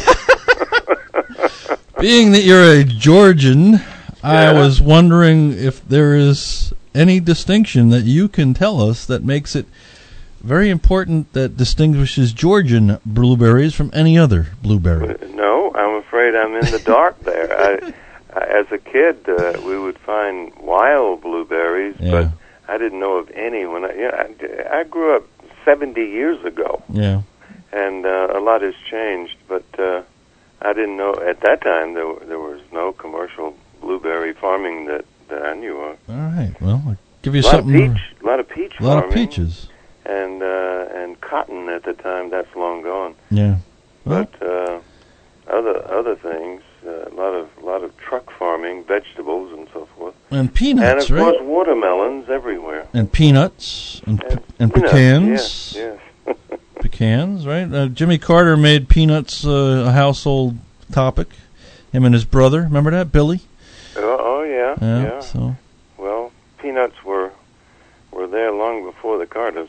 being that you're a Georgian... I
Yeah.
was wondering if there is any distinction that you can tell us that makes it very important, that distinguishes Georgian blueberries from any other blueberry.
No, I'm afraid I'm in the dark there. I, I, as a kid, uh, we would find wild blueberries,
Yeah.
but I didn't know of any. When I, you know, I, I grew up seventy years ago,
Yeah.
and uh, a lot has changed, but uh, I didn't know at that time there, there was no commercial blueberry farming that, that I knew of.
All right. Well, I'll give you
a lot
something.
Of peach, a lot of peach
A lot
farming.
of peaches.
And uh, and cotton at the time. That's long gone.
Yeah. Well,
But uh, other other things, uh, a lot of a lot of truck farming, vegetables and so forth.
and peanuts,
and of
right?
course, watermelons everywhere.
And peanuts and,
And
and
peanuts,
pecans.
Yes, yes.
Pecans, right? Uh, Jimmy Carter made peanuts uh, a household topic. Him and his brother. Remember that, Billy?
oh, oh yeah,
Yeah.
yeah.
So.
Well, peanuts were were there long before the Carters.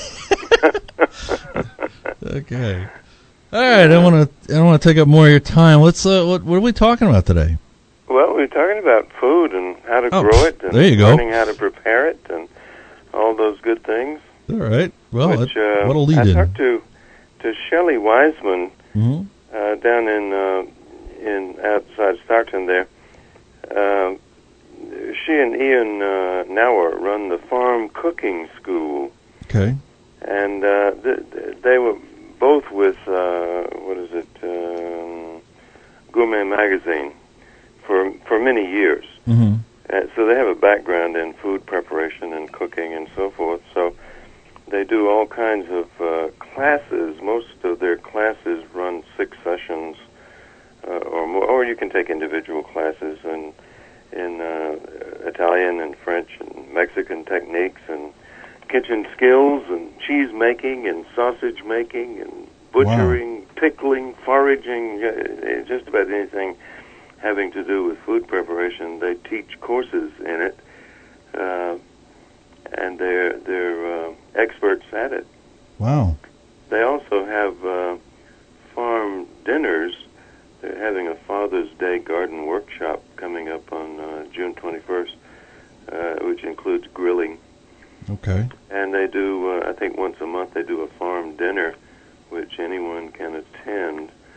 Okay. All right. I don't want to. I don't want to take up more of your time. Let's. Uh, what, what are we talking about today?
Well, we're talking about food and how to
Oh,
grow it, and
there you go.
learning how to prepare it, and all those good things.
All right. Well,
Which,
that,
uh,
what'll lead
I
in?
talked to to Shelley Wiseman
Mhm.
uh, down in uh, in outside Stockton there. Um, she and Ian uh, Nauer run the Farm Cooking School,
Okay.
and uh, th- th- they were both with uh, what is it, um, Gourmet Magazine for for many years.
Mm-hmm.
Uh, so they have a background in food preparation and cooking and so forth. So they do all kinds of uh, classes. Most of their classes run six sessions uh, or more, or you can take individual classes in in uh, Italian and French and Mexican techniques and kitchen skills and cheese making and sausage making and butchering, wow. pickling, foraging, uh, just about anything having to do with food preparation. They teach courses in it, uh, and they're they're uh, experts at it.
Wow.
They also have uh, farm dinners. They're having a Father's Day garden workshop coming up on uh, June twenty-first, uh, which includes grilling.
Okay.
And they do, uh, I think once a month, they do a farm dinner, which anyone can attend.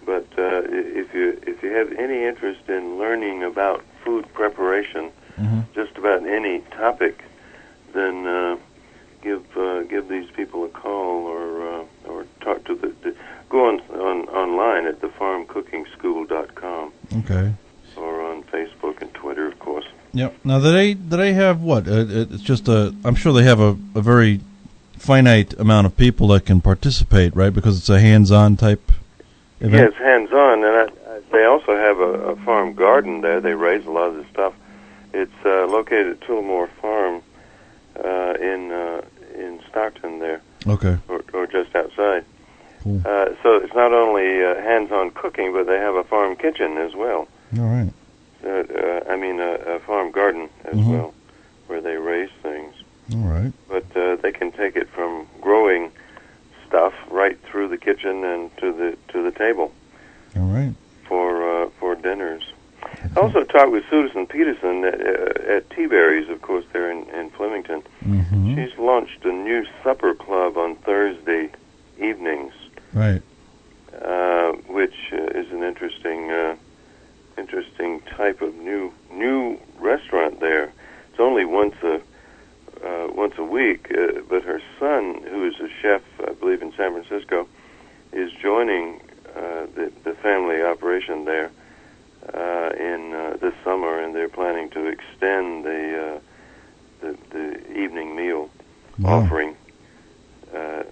But uh, if you if you have any interest in learning about food preparation,
Mm-hmm.
just about any topic, then uh, give uh, give these people a call or uh, or talk to the, the go on, on online at the farm cooking school dot com.
Okay.
Or on Facebook and Twitter, of course.
Yep. Now, do they do they have what? Uh, it's just a. I'm sure they have a, a very finite amount of people that can participate, right? Because it's a hands-on type event.
Yes, hands-on, and I, I, they also have a, a farm garden there. They raise a lot of this stuff. It's uh, located at Tullamore Farm uh, in uh, in Stockton there.
Okay.
Or, or just outside.
Cool.
Uh, so it's not only uh, hands-on cooking, but they have a farm kitchen as well.
All right.
Uh, uh, I mean, a, a farm garden as
Mhm.
well, where they raise things.
All right.
But uh, they can take it from growing stuff right through the kitchen and to the to the table.
All right.
For uh, for dinners. I also talked with Susan Peterson at, uh, at T-Berry's, of course, there in, in Flemington.
Mm-hmm.
She's launched a new supper club on Thursday evenings,
Right.
uh, which uh, is an interesting, uh, interesting type of new new restaurant there. It's only once a uh, once a week, uh, but her son, who is a chef, I believe, in San Francisco, is joining uh, the the family operation there. Uh, in uh, this summer, and they're planning to extend the uh, the, the evening meal
Wow.
offering uh,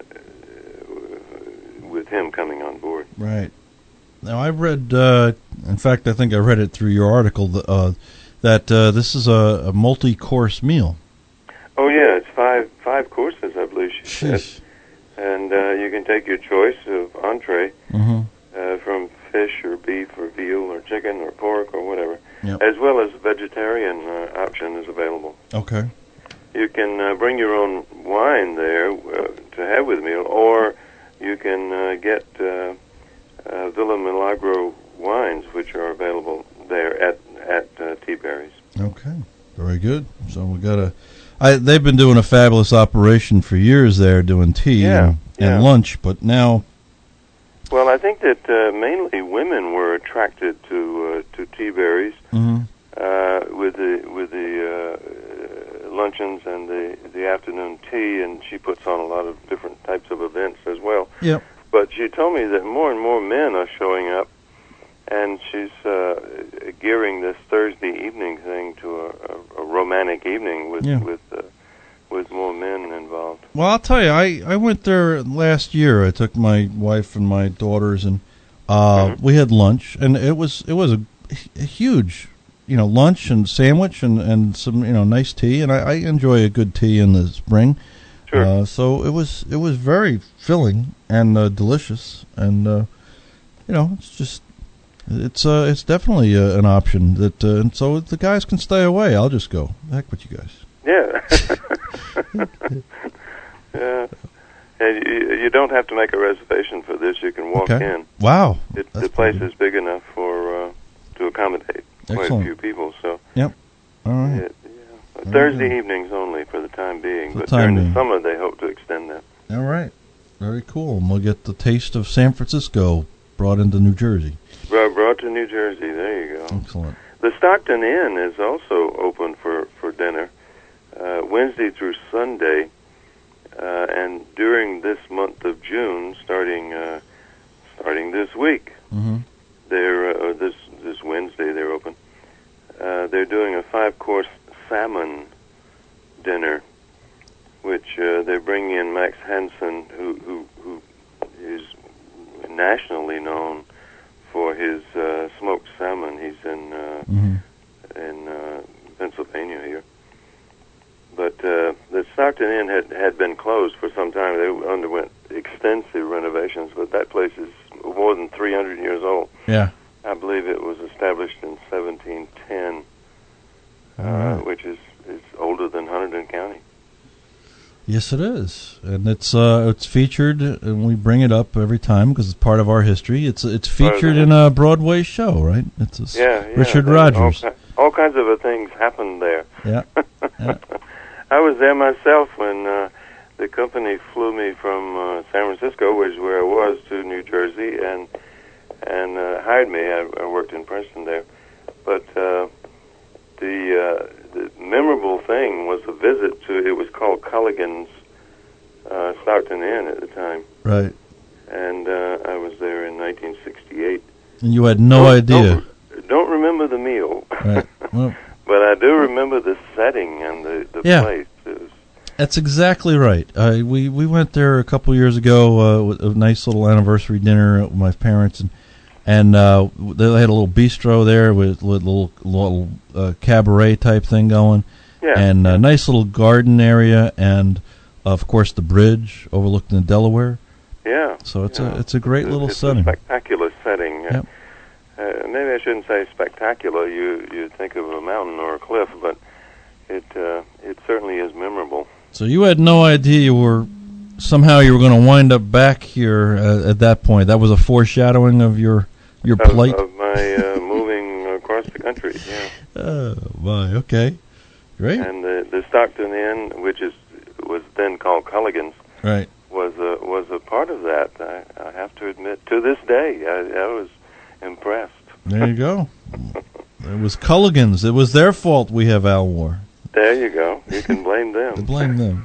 with him coming on board.
Right. Now, I read, uh, in fact, I think I read it through your article, uh, that uh, this is a, a multi-course meal.
Oh yeah, it's five five courses, I believe she said,
Sheesh.
and uh, you can take your choice of entree
Mm-hmm.
uh, from fish or beef or veal or chicken or pork or whatever,
Yep.
as well as a vegetarian uh, option is available.
Okay.
You can uh, bring your own wine there uh, to have with the meal, or you can uh, get uh, uh, Villa Milagro wines, which are available there at at uh, T-Berry's.
Okay. Very good. So we got a. I, they've been doing a fabulous operation for years there, doing tea
Yeah,
and, and
yeah.
lunch, but now.
Well, I think that uh, mainly women were attracted to uh, to T-Berry's
Mhm.
uh, with the with the uh, luncheons and the the afternoon tea, and she puts on a lot of different types of events as well.
Yep.
But she told me that more and more men are showing up, and she's uh, gearing this Thursday evening thing to a, a, a romantic evening with
Yeah.
with uh, with more men involved.
Well, I'll tell you, I, I went there last year. I took my wife and my daughters, and uh,
Mm-hmm.
we had lunch, and it was it was a, a huge, you know, lunch and sandwich and, and some you know nice tea, and I, I enjoy a good tea in the spring.
Sure.
Uh, so it was it was very filling and uh, delicious, and uh, you know, it's just it's uh, it's definitely uh, an option that, uh, and so if the guys can stay away, I'll just go. Heck with you guys.
Yeah. Yeah. And you, you don't have to make a reservation for this. You can walk
Okay.
in.
Wow.
It,
That's
the place
pretty
is big enough for uh, to accommodate quite
Excellent.
a few people. So
Yep. All right.
it, yeah.
Very
Thursday
good.
evenings only for the time being.
For the
but
time
during
being.
the summer, they hope to extend that.
All right. Very cool. And we'll get the taste of San Francisco brought into New Jersey.
Brought, brought to New Jersey. There you go.
Excellent.
The Stockton Inn is also open for, for dinner uh, Wednesday through Sunday. Uh, and during this month of June, starting uh, starting this week,
Mm-hmm.
they're uh, or this this Wednesday they're open. Uh, they're doing a five-course salmon dinner, which uh, they're bringing in Max Hansen, who who who is nationally known for his uh, smoked salmon. He's in uh,
Mm-hmm.
in uh, Pennsylvania here. But uh, the Stockton Inn had, had been closed for some time. They underwent extensive renovations, but that place is more than three hundred years old.
Yeah.
I believe it was established in seventeen ten, uh,
right.
which is, is older than Hunterdon County.
Yes, it is, and it's uh, it's featured, and we bring it up every time because it's part of our history. It's it's featured in a Broadway show, right? It's a s-
Yeah, yeah.
Richard
there-
Rogers.
All, ki- all kinds of uh, things happened there.
Yeah. Yeah.
I was there myself when uh, the company flew me from uh, San Francisco, which is where I was, to New Jersey, and and uh, hired me. I, I worked in Princeton there. But uh, the, uh, the memorable thing was a visit to, it was called Culligan's uh, Stockton Inn at the time.
Right.
And uh, I was there in nineteen sixty-eight.
And you had no
don't,
idea.
Don't, don't remember the meal.
Right. Well,
but I do remember the setting and the, the
yeah.
place. It was,
That's exactly right. Uh, we we went there a couple years ago uh, with a nice little anniversary dinner with my parents, and and uh, they had a little bistro there with a little little uh, cabaret type thing going,
yeah.
and a nice little garden area, and of course the bridge overlooking the Delaware.
Yeah.
So it's
yeah.
a it's a great
it's,
little
it's
setting.
A spectacular setting.
Yep.
Uh, maybe I shouldn't say spectacular. You you'd think of a mountain or a cliff, but it uh, it certainly is memorable.
So you had no idea you were somehow you were going to wind up back here uh, at that point. That was a foreshadowing of your your
of,
plight.
Of my uh, moving across the country. Yeah.
Oh my, okay, great.
And the the Stockton Inn, which is was then called Culligan's,
right,
was a was a part of that. I, I have to admit, to this day, I, I was impressed.
There you go. It was Culligan's. It was their fault we have Al War.
There you go. You can blame them.
Blame them.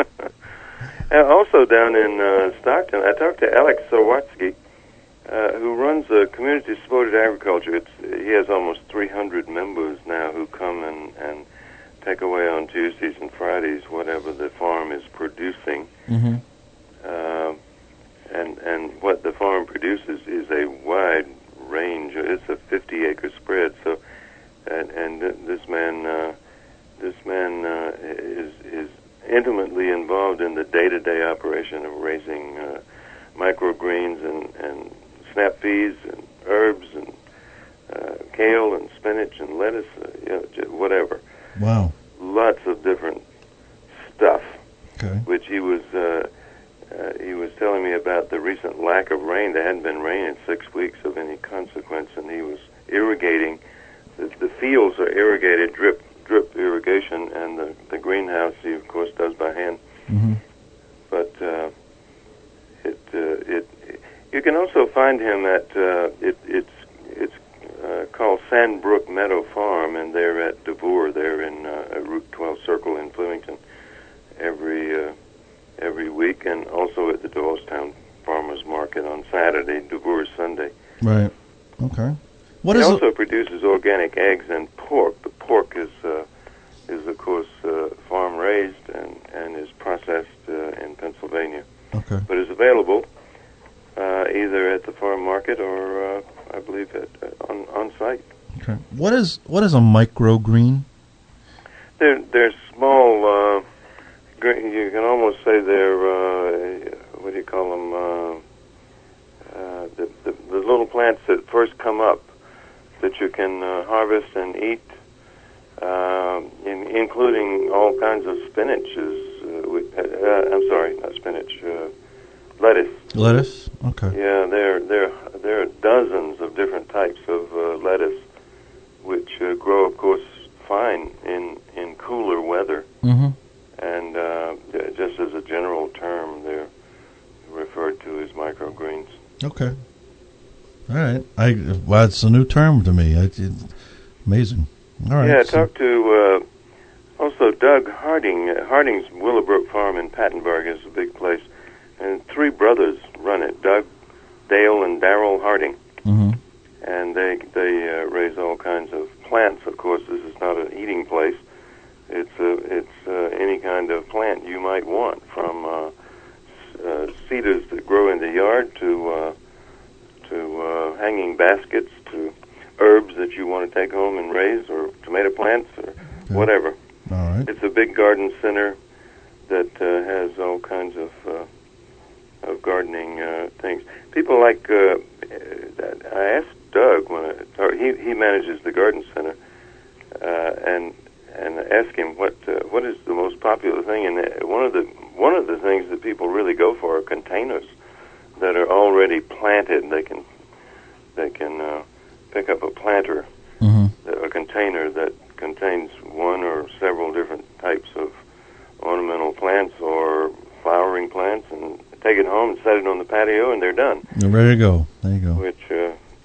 And also down in uh, Stockton, I talked to Alex Sawatsky, uh, who runs a community-supported agriculture. It's, he has almost three hundred members now who come and, and take away on Tuesdays and Fridays whatever the farm is producing.
Mm-hmm.
Uh, and and what the farm produces is a wide range. It's a fifty-acre spread. So, and and th- this man. Uh, This man uh, is is intimately involved in the day-to-day operation of raising uh, microgreens and, and snap peas and herbs and uh, kale and spinach and lettuce, uh, you know, j- whatever.
Wow.
Lots of different stuff.
Okay.
Which he was uh, uh, he was telling me about the recent lack of rain. There hadn't been rain in six weeks of any consequence, and he was irrigating. The, the fields are irrigated drip. drip irrigation, and the, the greenhouse he of course does by hand.
Mm-hmm.
But uh, it uh, it you can also find him at uh, it it's it's uh, called Sandbrook Meadow Farm, and they're at DeVore. They're in uh, Route twelve Circle in Flemington every uh, every week, and also at the Doylestown Farmers Market on Saturday. DeVore Sunday.
Right. Okay. What
he
is
also
it?
produces organic eggs and pork. The pork is, uh, is of course, uh, farm raised and, and is processed uh, in Pennsylvania.
Okay.
But is available uh, either at the farm market or, uh, I believe, at, uh, on on site.
Okay. What is what is a microgreen?
They're they're small. Uh, green, you can almost say they're uh, what do you call them? Uh, uh, the, the the little plants that first come up, that you can uh, harvest and eat, uh, in, including all kinds of spinaches. Uh, with, uh, I'm sorry, not spinach, uh, lettuce.
Lettuce? Okay.
Yeah, there, there, there are dozens of different types of uh, lettuce, which uh, grow, of course, fine in, in cooler weather.
Mm-hmm.
And uh, just as a general term, they're referred to as microgreens.
Okay. All right. I well, it's a new term to me. I, it's amazing. All right.
Yeah, I
so-
talked to uh, also Doug Harding. Uh, Harding's Willowbrook Farm in Pattenburg is a big place, and three brothers run it: Doug, Dale, and Darrell Harding.
Mm-hmm.
And they they uh, raise all kinds of plants. Of course, this is not an eating place. It's uh, it's uh, any kind of plant you might want, from uh, uh, cedars that grow in the yard to uh, to uh, hanging baskets, to herbs that you want to take home and raise, or tomato plants, or
Okay.
whatever.
All right.
It's a big garden center that uh, has all kinds of uh, of gardening uh, things. People like uh, I asked Doug when I, or he he manages the garden center, uh, and and ask him what uh, what is the most popular thing. And one of the one of the things that people really go for are containers that are already planted. They can they can uh, pick up a planter,
mm-hmm.
a container that contains one or several different types of ornamental plants or flowering plants, and take it home and set it on the patio, and they're done.
You're ready to go. There you go.
Which uh,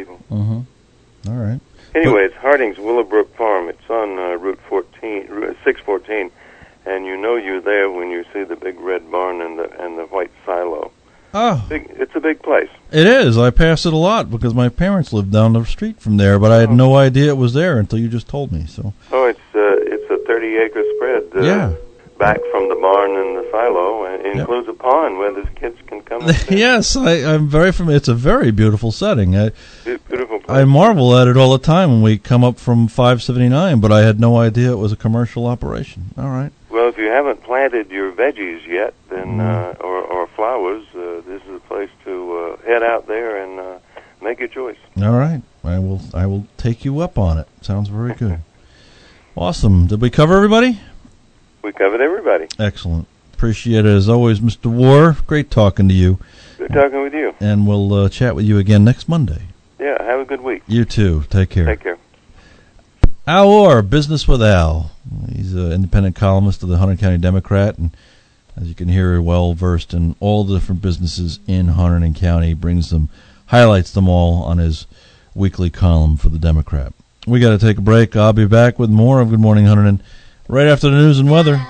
people.
Mm-hmm. All right.
Anyway, it's Harding's Willowbrook Farm. It's on uh, Route fourteen, Route six fourteen, and you know you're there when you see the big red barn and the and the white silo.
Oh,
big, it's a big place.
It is. I pass it a lot because my parents lived down the street from there, but I had no idea it was there until you just told me. So.
Oh, it's uh, it's a thirty acre spread. Uh,
yeah.
Back from the barn and the silo, and it includes yep. a pond where the kids can come. And
yes, I, I'm very familiar. It's a very beautiful setting. I,
beautiful place.
I marvel at it all the time when we come up from five seventy-nine, but I had no idea it was a commercial operation. All right.
Well, if you haven't planted your veggies yet, then mm. uh, or, or flowers, uh, this is a place to uh, head out there and uh, make your choice.
All right, I will. I will take you up on it. Sounds very good. Awesome. Did we cover everybody?
We covered everybody.
Excellent. Appreciate it as always, Mister War. Great talking to you.
Good talking with you.
And we'll uh, chat with you again next Monday.
Yeah. Have a good week.
You too. Take care.
Take care.
Al Orr, Business with Al. He's an independent columnist of the Hunterdon County Democrat, and as you can hear, well versed in all the different businesses in Hunterdon County. Brings them, highlights them all on his weekly column for the Democrat. We got to take a break. I'll be back with more of Good Morning Hunterdon right after the news and weather.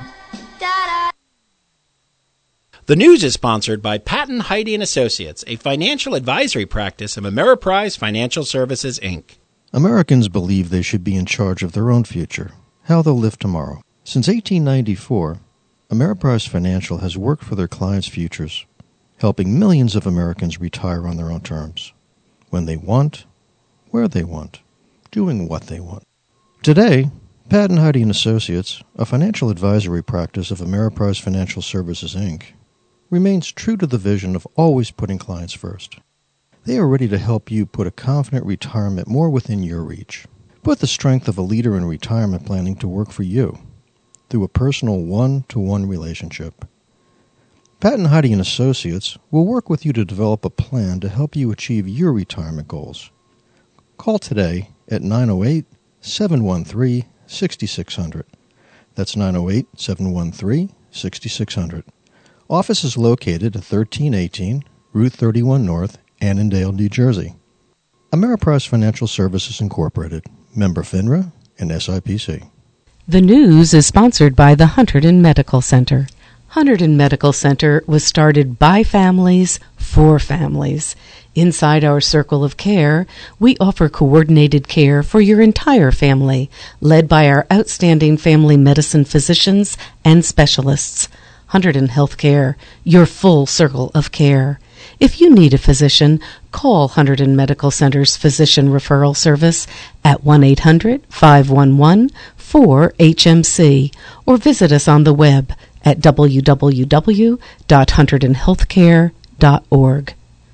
The news is sponsored by Patton, Heide and Associates, a financial advisory practice of Ameriprise Financial Services, Incorporated.
Americans believe they should be in charge of their own future, how they'll live tomorrow. Since eighteen ninety-four, Ameriprise Financial has worked for their clients' futures, helping millions of Americans retire on their own terms, when they want, where they want, doing what they want. Today, Patton, Heide and Associates, a financial advisory practice of Ameriprise Financial Services, Incorporated, remains true to the vision of always putting clients first. They are ready to help you put a confident retirement more within your reach. Put the strength of a leader in retirement planning to work for you through a personal one-to-one relationship. Patton, Heide and Associates will work with you to develop a plan to help you achieve your retirement goals. Call today at nine oh eight, seven one three, six six zero zero. That's nine oh eight, seven one three, six six zero zero. Office is located at thirteen eighteen Route thirty-one North, Annandale, New Jersey. Ameriprise Financial Services, Incorporated, member FINRA and S I P C.
The news is sponsored by the Hunterdon Medical Center. Hunterdon Medical Center was started by families for families. Inside our circle of care, we offer coordinated care for your entire family, led by our outstanding family medicine physicians and specialists. Hunterdon Healthcare, your full circle of care. If you need a physician, call Hunterdon Medical Center's Physician Referral Service at one eight hundred, five one one, four H M C or visit us on the web at w w w dot hunterdon healthcare dot org.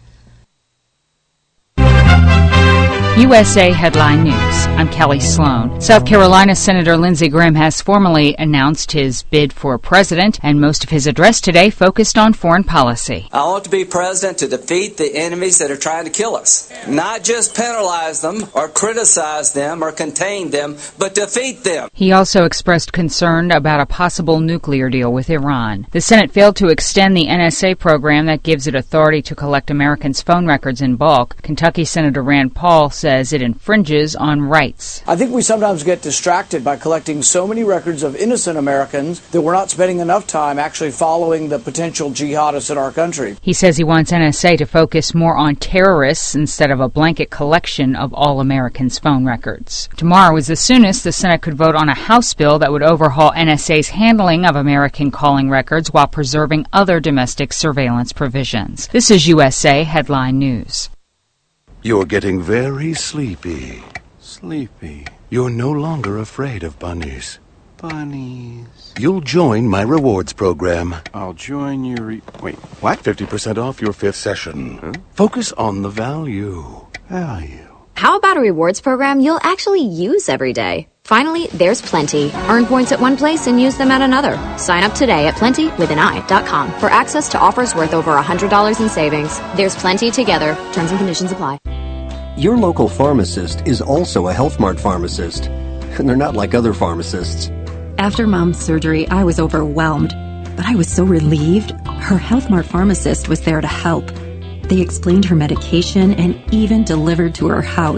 U S A Headline News. I'm Kelly Sloan. South Carolina Senator Lindsey Graham has formally announced his bid for president, and most of his address today focused on foreign policy.
I want to be president to defeat the enemies that are trying to kill us. Not just penalize them or criticize them or contain them, but defeat them.
He also expressed concern about a possible nuclear deal with Iran. The Senate failed to extend the N S A program that gives it authority to collect Americans' phone records in bulk. Kentucky Senator Rand Paul says it infringes on rights.
I think we sometimes get distracted by collecting so many records of innocent Americans that we're not spending enough time actually following the potential jihadists in our country.
He says he wants N S A to focus more on terrorists instead of a blanket collection of all Americans' phone records. Tomorrow is the soonest the Senate could vote on a House bill that would overhaul N S A's handling of American calling records while preserving other domestic surveillance provisions. This is U S A Headline News.
You're getting very sleepy.
Sleepy.
You're no longer afraid of bunnies.
Bunnies.
You'll join my rewards program.
I'll join your... Re- Wait, what?
fifty percent off your fifth session. Huh? Focus on the value.
Value.
How about a rewards program you'll actually use every day? Finally, there's Plenty. Earn points at one place and use them at another. Sign up today at plenty with an i dot com for access to offers worth over one hundred dollars in savings. There's Plenty together. Terms and conditions apply.
Your local pharmacist is also a Health Mart pharmacist, and they're not like other pharmacists.
After Mom's surgery, I was overwhelmed, but I was so relieved. Her Health Mart pharmacist was there to help. They explained her medication and even delivered to her house.